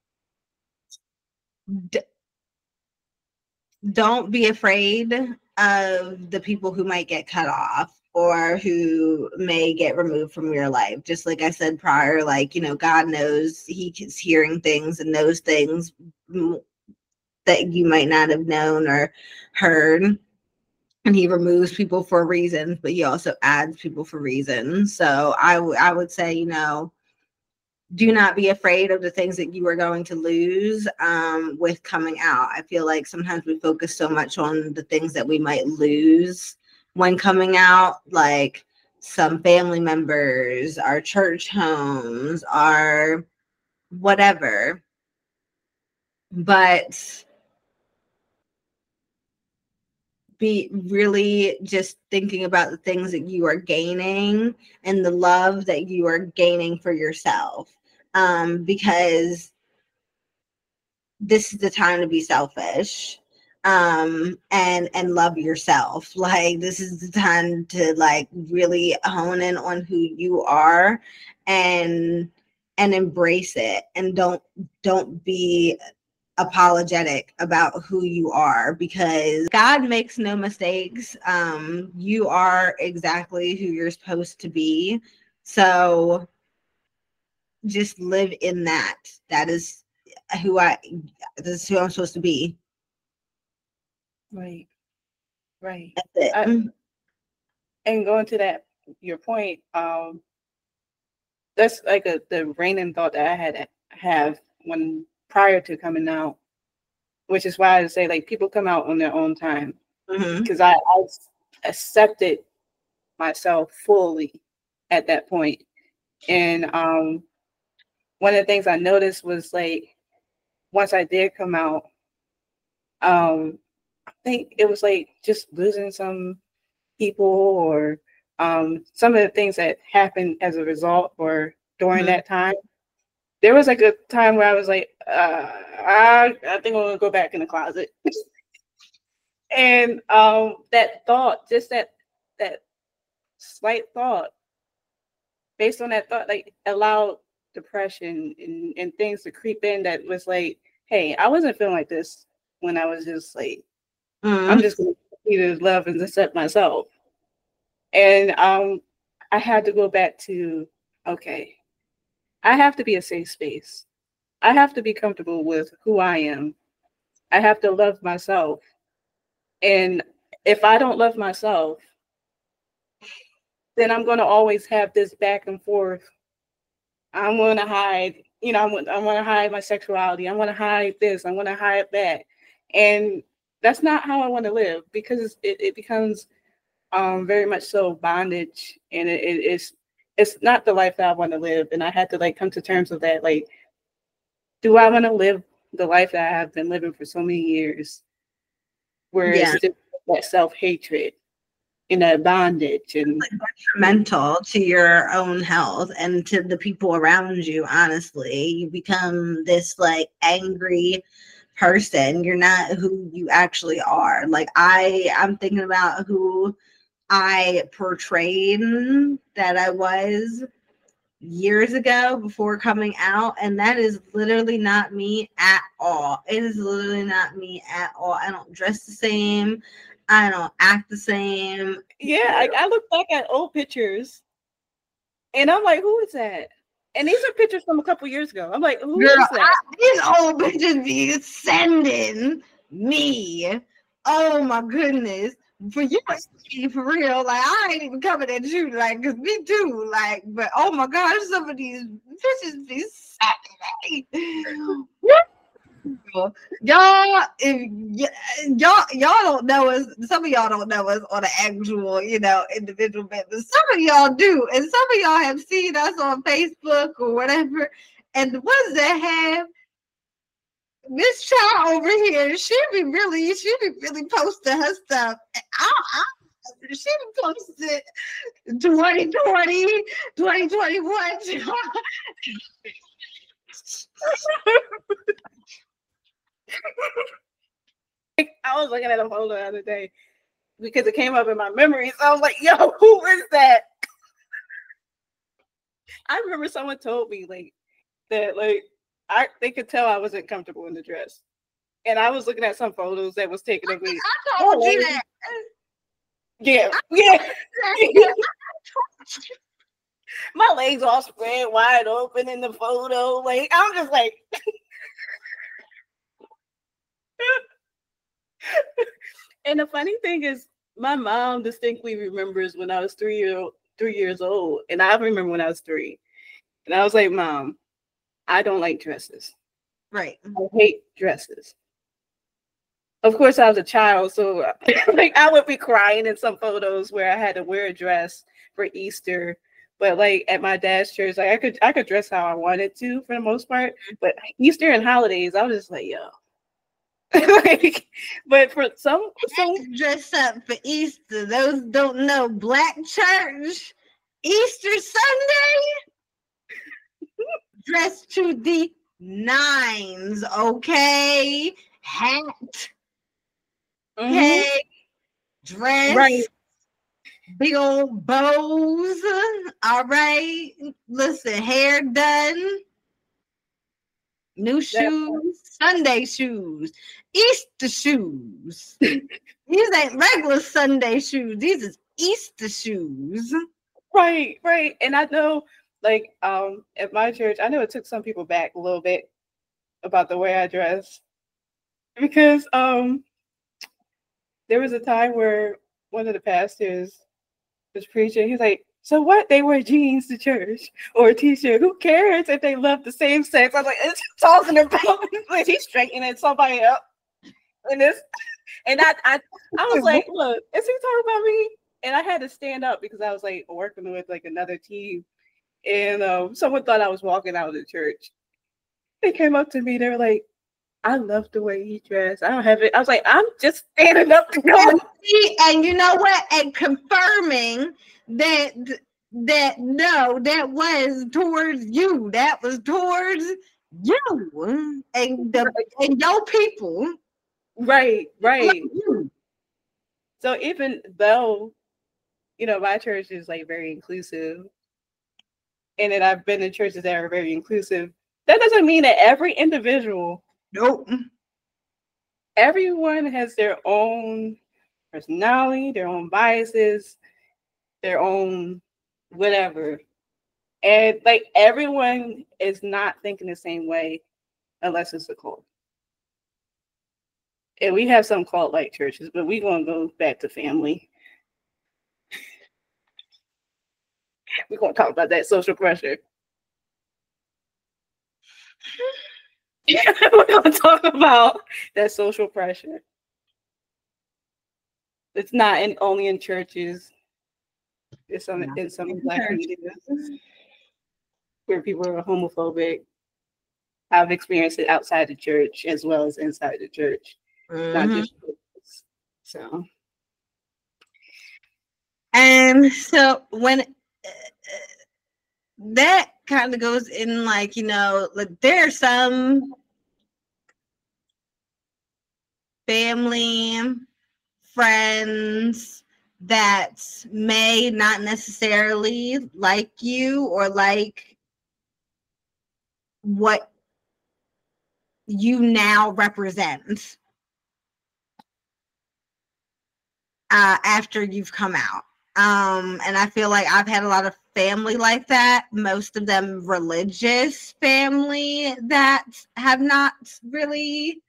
d- don't be afraid of the people who might get cut off or who may get removed from your life. Just like I said prior, like, you know, God knows, he is hearing things and knows things that you might not have known or heard. And he removes people for reasons, but he also adds people for reasons. So I, w- I would say, you know, do not be afraid of the things that you are going to lose um, with coming out. I feel like sometimes we focus so much on the things that we might lose when coming out, like some family members, our church homes, our whatever. But be really just thinking about the things that you are gaining and the love that you are gaining for yourself. Um, because this is the time to be selfish um and and love yourself. Like, this is the time to like really hone in on who you are and and embrace it, and don't don't be apologetic about who you are, because God makes no mistakes. Um you are exactly who you're supposed to be, so just live in that. That is who I this is who I'm supposed to be. Right. Right. That's it. I, and going to that, your point, um, that's like a the reigning thought that I had have when prior to coming out, which is why I say like people come out on their own time, because mm-hmm. I, I accepted myself fully at that point. And um, one of the things I noticed was like once I did come out, um, I think it was like just losing some people or um, some of the things that happened as a result or during mm-hmm. that time. There was like a time where I was like, uh, I, I think I'm gonna go back in the closet. And um, that thought, just that that slight thought, based on that thought, like allowed depression and, and things to creep in that was like, hey, I wasn't feeling like this when I was just like, mm-hmm. I'm just gonna continue to love and accept myself. And um, I had to go back to, okay, I have to be a safe space. I have to be comfortable with who I am. I have to love myself. And if I don't love myself, then I'm going to always have this back and forth. I'm going to hide, you know, I'm, I'm going to hide my sexuality. I'm going to hide this. I'm going to hide that. And that's not how I want to live, because it, it becomes um, very much so bondage. And it, it, it's it's not the life that I want to live. And I had to like come to terms with that. Like, do I want to live the life that I have been living for so many years, where yeah. it's just that self-hatred and that bondage and like detrimental to your own health and to the people around you? Honestly, you become this like angry person. You're not who you actually are. Like I, I'm thinking about who I portrayed that I was years ago before coming out, and that is literally not me at all. It is literally not me at all. I don't dress the same. I don't act the same. Yeah, I, I look back at old pictures, and I'm like, who is that? And these are pictures from a couple years ago. I'm like, who Girl, is that? I, these old bitches be sending me. Oh my goodness. For you, for real, like I ain't even coming at you, like, cause me too, like, but oh my gosh, some of these bitches be sending. Y'all, if y- y'all y'all don't know us, some of y'all don't know us on an actual, you know, individual basis. Some of y'all do, and some of y'all have seen us on Facebook or whatever. And the ones that have this child over here, she be really, she be really posting her stuff. I, I, she be posted twenty twenty, twenty twenty-one. I was looking at a photo the other day because it came up in my memories. I was like, yo, who is that? I remember someone told me like that, like I they could tell I wasn't comfortable in the dress. And I was looking at some photos that was taken of me. I told you that. Yeah, yeah. My legs all spread wide open in the photo. Like I'm just like and the funny thing is my mom distinctly remembers when I was three year three years old. And I remember when I was three. And I was like, Mom, I don't like dresses. Right. I hate dresses. Of course, I was a child, so like I would be crying in some photos where I had to wear a dress for Easter. But like at my dad's church, like I could I could dress how I wanted to for the most part. But Easter and holidays, I was just like, yo. Like, but for some, some dress up for Easter. Those don't know Black church Easter Sunday. Dress to the nines, okay? Hat, okay, mm-hmm. Dress, right. Big old bows, all right. Listen, hair done, new shoes, Sunday shoes, Easter shoes. These ain't regular Sunday shoes. These is Easter shoes. Right, right. And I know, like, um, at my church, I know it took some people back a little bit about the way I dress. Because um there was a time where one of the pastors was preaching. He's like, so what? They wear jeans to church or a t-shirt. Who cares if they love the same sex? I was like, it's talking about like he's straightening somebody up. And this and I I, I was like, look, is he talking about me? And I had to stand up because I was like working with like another team. And um, someone thought I was walking out of the church. They came up to me, they were like, I love the way you dress. I don't have it. I was like, I'm just standing up to go. And you know what? And confirming that that no, that was towards you. That was towards you and the and your people. Right, right. So even though, you know, my church is like very inclusive, and then I've been in churches that are very inclusive, that doesn't mean that every individual. Nope. Everyone has their own personality, their own biases, their own whatever. And like everyone is not thinking the same way unless it's a cult. And we have some cult-like churches, but we're going to go back to family. We're going to talk about that social pressure. We're going to talk about that social pressure. It's not in, only in churches. It's some no. in some Black communities where people are homophobic. I've experienced it outside the church as well as inside the church. Mm-hmm. Not just churches. So. And so when uh, that kind of goes in, like, you know, like there's some family, friends, that may not necessarily like you or like what you now represent uh, after you've come out. Um, and I feel like I've had a lot of family like that, most of them religious family that have not really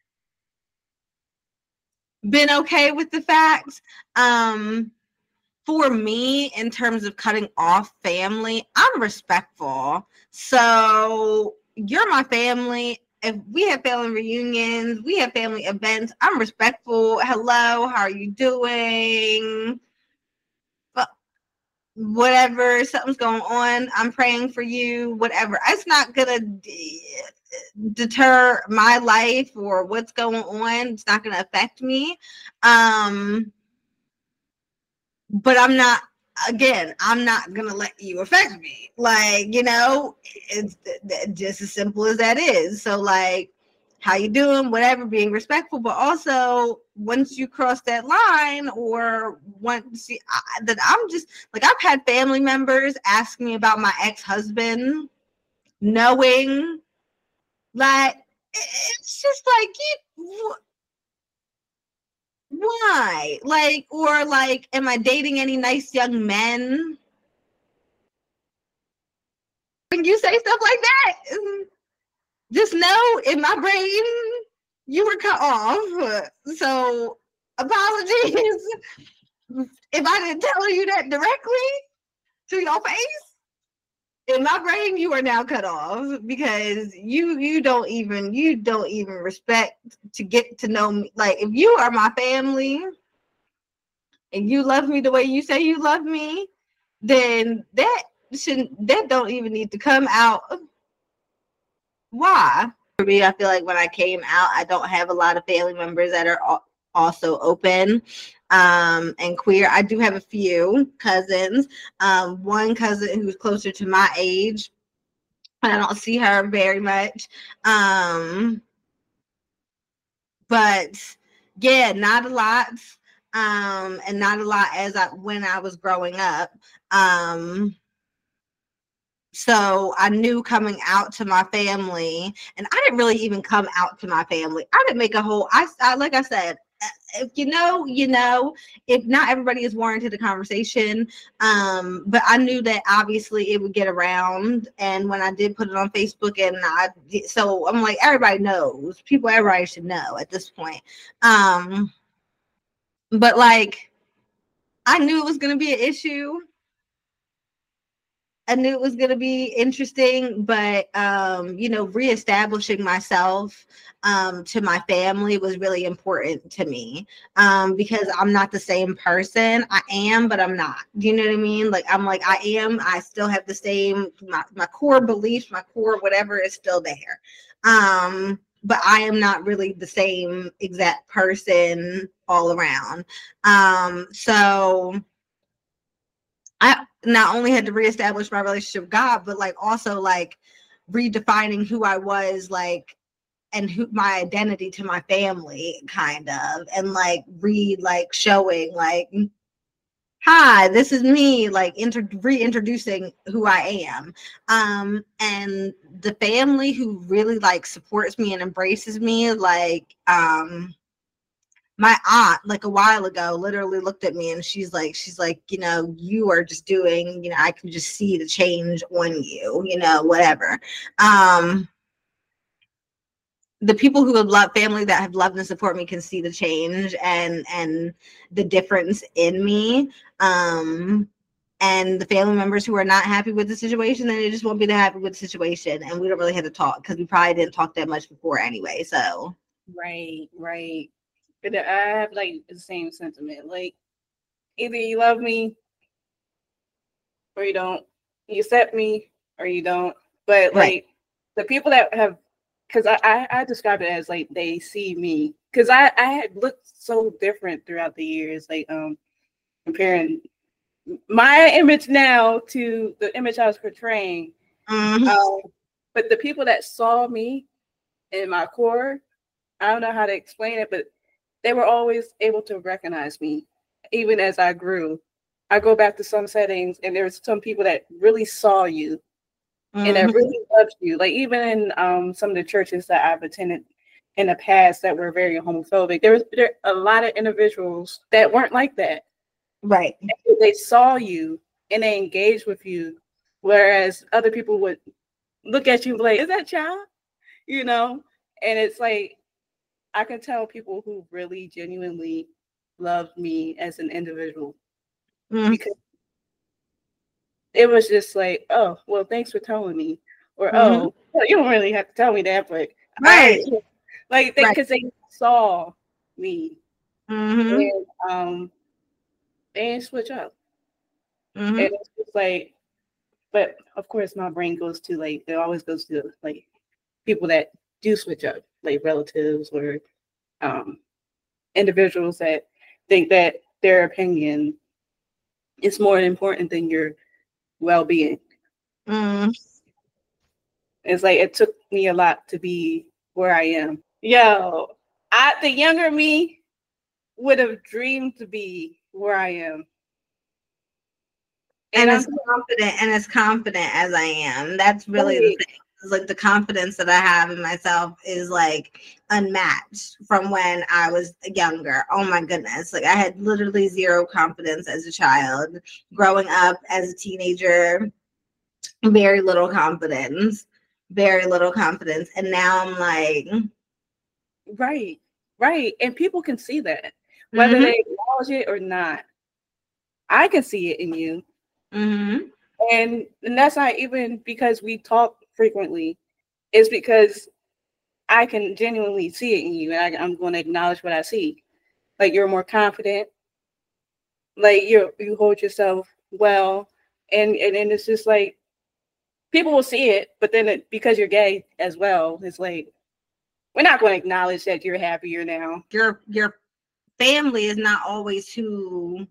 been okay with the facts. Um, for me, in terms of cutting off family, I'm respectful. So you're my family. If we have family reunions, we have family events, I'm respectful. Hello, how are you doing? But whatever, something's going on, I'm praying for you, whatever. It's not gonna de- deter my life or what's going on. It's not gonna affect me. Um, but I'm not, again, I'm not gonna let you affect me. Like, you know, it's just as simple as that is. So like, how you doing, whatever, being respectful, but also once you cross that line or once you, I, that I'm just like, I've had family members ask me about my ex-husband, knowing like, it's just like, you, why? Like, or like, am I dating any nice young men? When you say stuff like that, just know in my brain you were cut off. So apologies if I didn't tell you that directly to your face. In my brain, you are now cut off because you you don't even you don't even respect to get to know me. Like, if you are my family and you love me the way you say you love me, then that shouldn't that don't even need to come out. Why? For me, I feel like when I came out, I don't have a lot of family members that are also open um, and queer. I do have a few cousins. Um, one cousin who's closer to my age, and I don't see her very much. Um, but yeah, not a lot. Um, and not a lot as I when I was growing up. Um, So I knew coming out to my family, and I didn't really even come out to my family. I didn't make a whole, I, I like I said, if you know, you know, if not everybody is warranted a conversation. Um, but I knew that obviously it would get around. And when I did put it on Facebook, and I, so I'm like, everybody knows, people, everybody should know at this point. Um, but like, I knew it was going to be an issue. I knew it was going to be interesting, but, um, you know, reestablishing myself um, to my family was really important to me um, because I'm not the same person. I am, but I'm not. Do you know what I mean? Like, I'm like, I am. I still have the same, my, my core beliefs, my core whatever is still there. Um, but I am not really the same exact person all around. Um, so I not only had to reestablish my relationship with God, but like also like redefining who I was, like, and who my identity to my family, kind of, and like re like showing like, hi, this is me, like inter- reintroducing who I am. Um, and the family who really like supports me and embraces me, like, um, my aunt, like a while ago, literally looked at me and she's like, she's like, you know, you are just doing, you know, I can just see the change on you, you know, whatever. Um, the people who have loved, family that have loved and support me, can see the change and and the difference in me. Um, and the family members who are not happy with the situation, then they just won't be happy with the situation. And we don't really have to talk because we probably didn't talk that much before anyway. So right, right. But I have like the same sentiment. Like, either you love me or you don't. You accept me or you don't. But right. like the people that have, because I, I I describe it as like they see me, because I I had looked so different throughout the years. Like um comparing my image now to the image I was portraying. Mm-hmm. Um, but the people that saw me in my core, I don't know how to explain it, but they were always able to recognize me even as I grew. I go back to some settings and there's some people that really saw you mm-hmm. and that really loved you. Like even in um, some of the churches that I've attended in the past that were very homophobic, there was there, a lot of individuals that weren't like that. Right. And they saw you and they engaged with you, whereas other people would look at you and be like, is that child? You know? And it's like, I can tell people who really genuinely love me as an individual. Mm. Because it was just like, oh, well, thanks for telling me. Or, mm-hmm. oh, well, you don't really have to tell me that, but right. I, like, because they, right. they saw me. Mm-hmm. And um, they didn't switch up. Mm-hmm. And it's just like, but of course, my brain goes to like, it always goes to like people that do switch up, like relatives or um, individuals that think that their opinion is more important than your well-being. Mm. It's like it took me a lot to be where I am. Yo, I the younger me would have dreamed to be where I am. And, and as I'm, confident and as confident as I am. That's really right. the thing. It's like the confidence that I have in myself is like unmatched from when I was younger. Oh my goodness. Like I had literally zero confidence as a child. Growing up as a teenager, very little confidence. Very little confidence. And now I'm like, right, right. And people can see that, whether mm-hmm. they acknowledge it or not. I can see it in you. Mm-hmm. And, and that's not even because we talk frequently. It's because I can genuinely see it in you, and I, I'm going to acknowledge what I see. Like you're more confident. Like you you hold yourself well, and and then it's just like people will see it, but then it, because you're gay as well, it's like we're not going to acknowledge that you're happier now. Your your family is not always who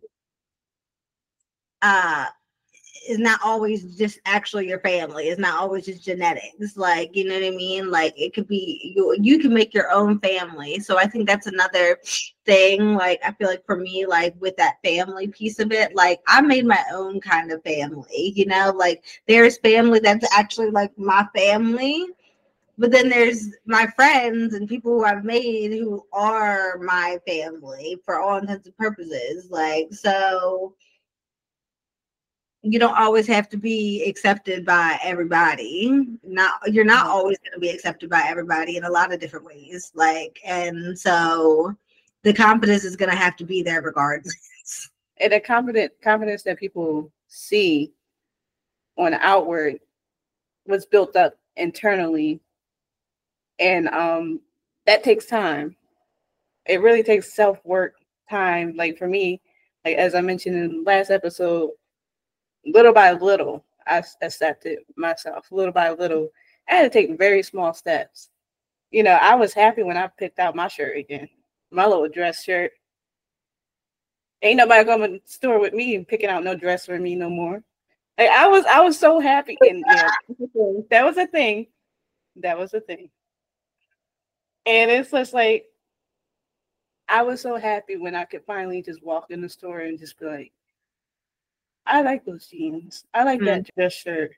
uh is not always just actually your family. It's not always just genetics. Like, you know what I mean? Like it could be you you can make your own family. So I think that's another thing. Like I feel like for me, like with that family piece of it, like I made my own kind of family, you know, like there's family that's actually like my family. But then there's my friends and people who I've made who are my family for all intents and purposes. Like, so you don't always have to be accepted by everybody. Not you're not always going to be accepted by everybody in a lot of different ways. Like, and so the confidence is going to have to be there regardless. And the confident confidence that people see on the outward was built up internally, and um, that takes time. It really takes self-work time. Like for me, like as I mentioned in the last episode. Little by little, I accepted myself. Little by little, I had to take very small steps. You know, I was happy when I picked out my shirt again, my little dress shirt. Ain't nobody going to the store with me and picking out no dress for me no more. Like, I was, I was so happy, and yeah, that was a thing. That was a thing. And it's just like I was so happy when I could finally just walk in the store and just be like, I like those jeans. I like mm. that dress shirt.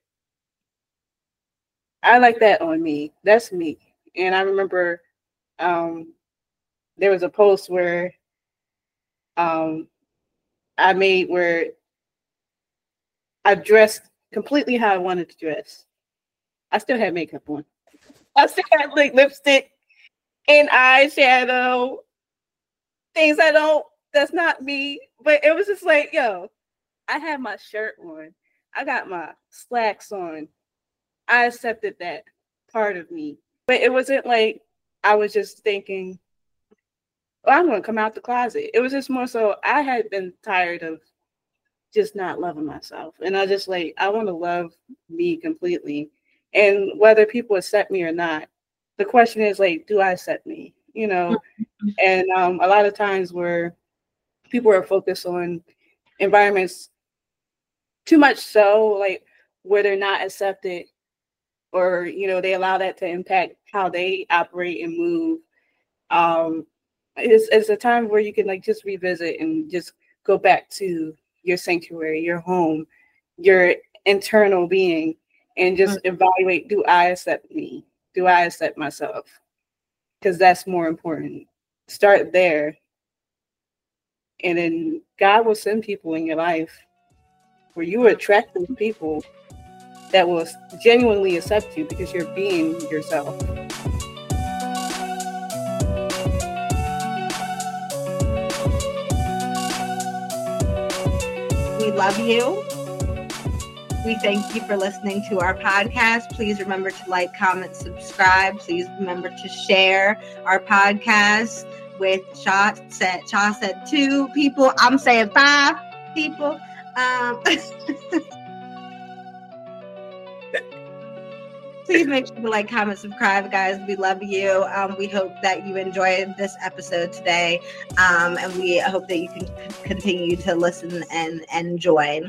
I like that on me. That's me. And I remember um, there was a post where um, I made where I dressed completely how I wanted to dress. I still had makeup on. I still had like lipstick and eyeshadow. Things I don't, that's not me. But it was just like, yo, I had my shirt on. I got my slacks on. I accepted that part of me. But it wasn't like I was just thinking, well, I'm going to come out the closet. It was just more so I had been tired of just not loving myself. And I just like, I want to love me completely. And whether people accept me or not, the question is like, do I accept me? You know, and um, a lot of times where people are focused on environments too much so, like where they're not accepted, or you know, they allow that to impact how they operate and move. Um, it's it's a time where you can like just revisit and just go back to your sanctuary, your home, your internal being, and just mm-hmm. evaluate, do I accept me? Do I accept myself? Because that's more important. Start there. And then God will send people in your life where you attract those people that will genuinely accept you because you're being yourself. We love you. We thank you for listening to our podcast. Please remember to like, comment, subscribe. Please remember to share our podcast with Shaw said, Shaw said two people. I'm saying five people. Um, please make sure to like, comment, subscribe, guys. We love you. Um, we hope that you enjoyed this episode today. Um, and we hope that you can c- continue to listen and, and join.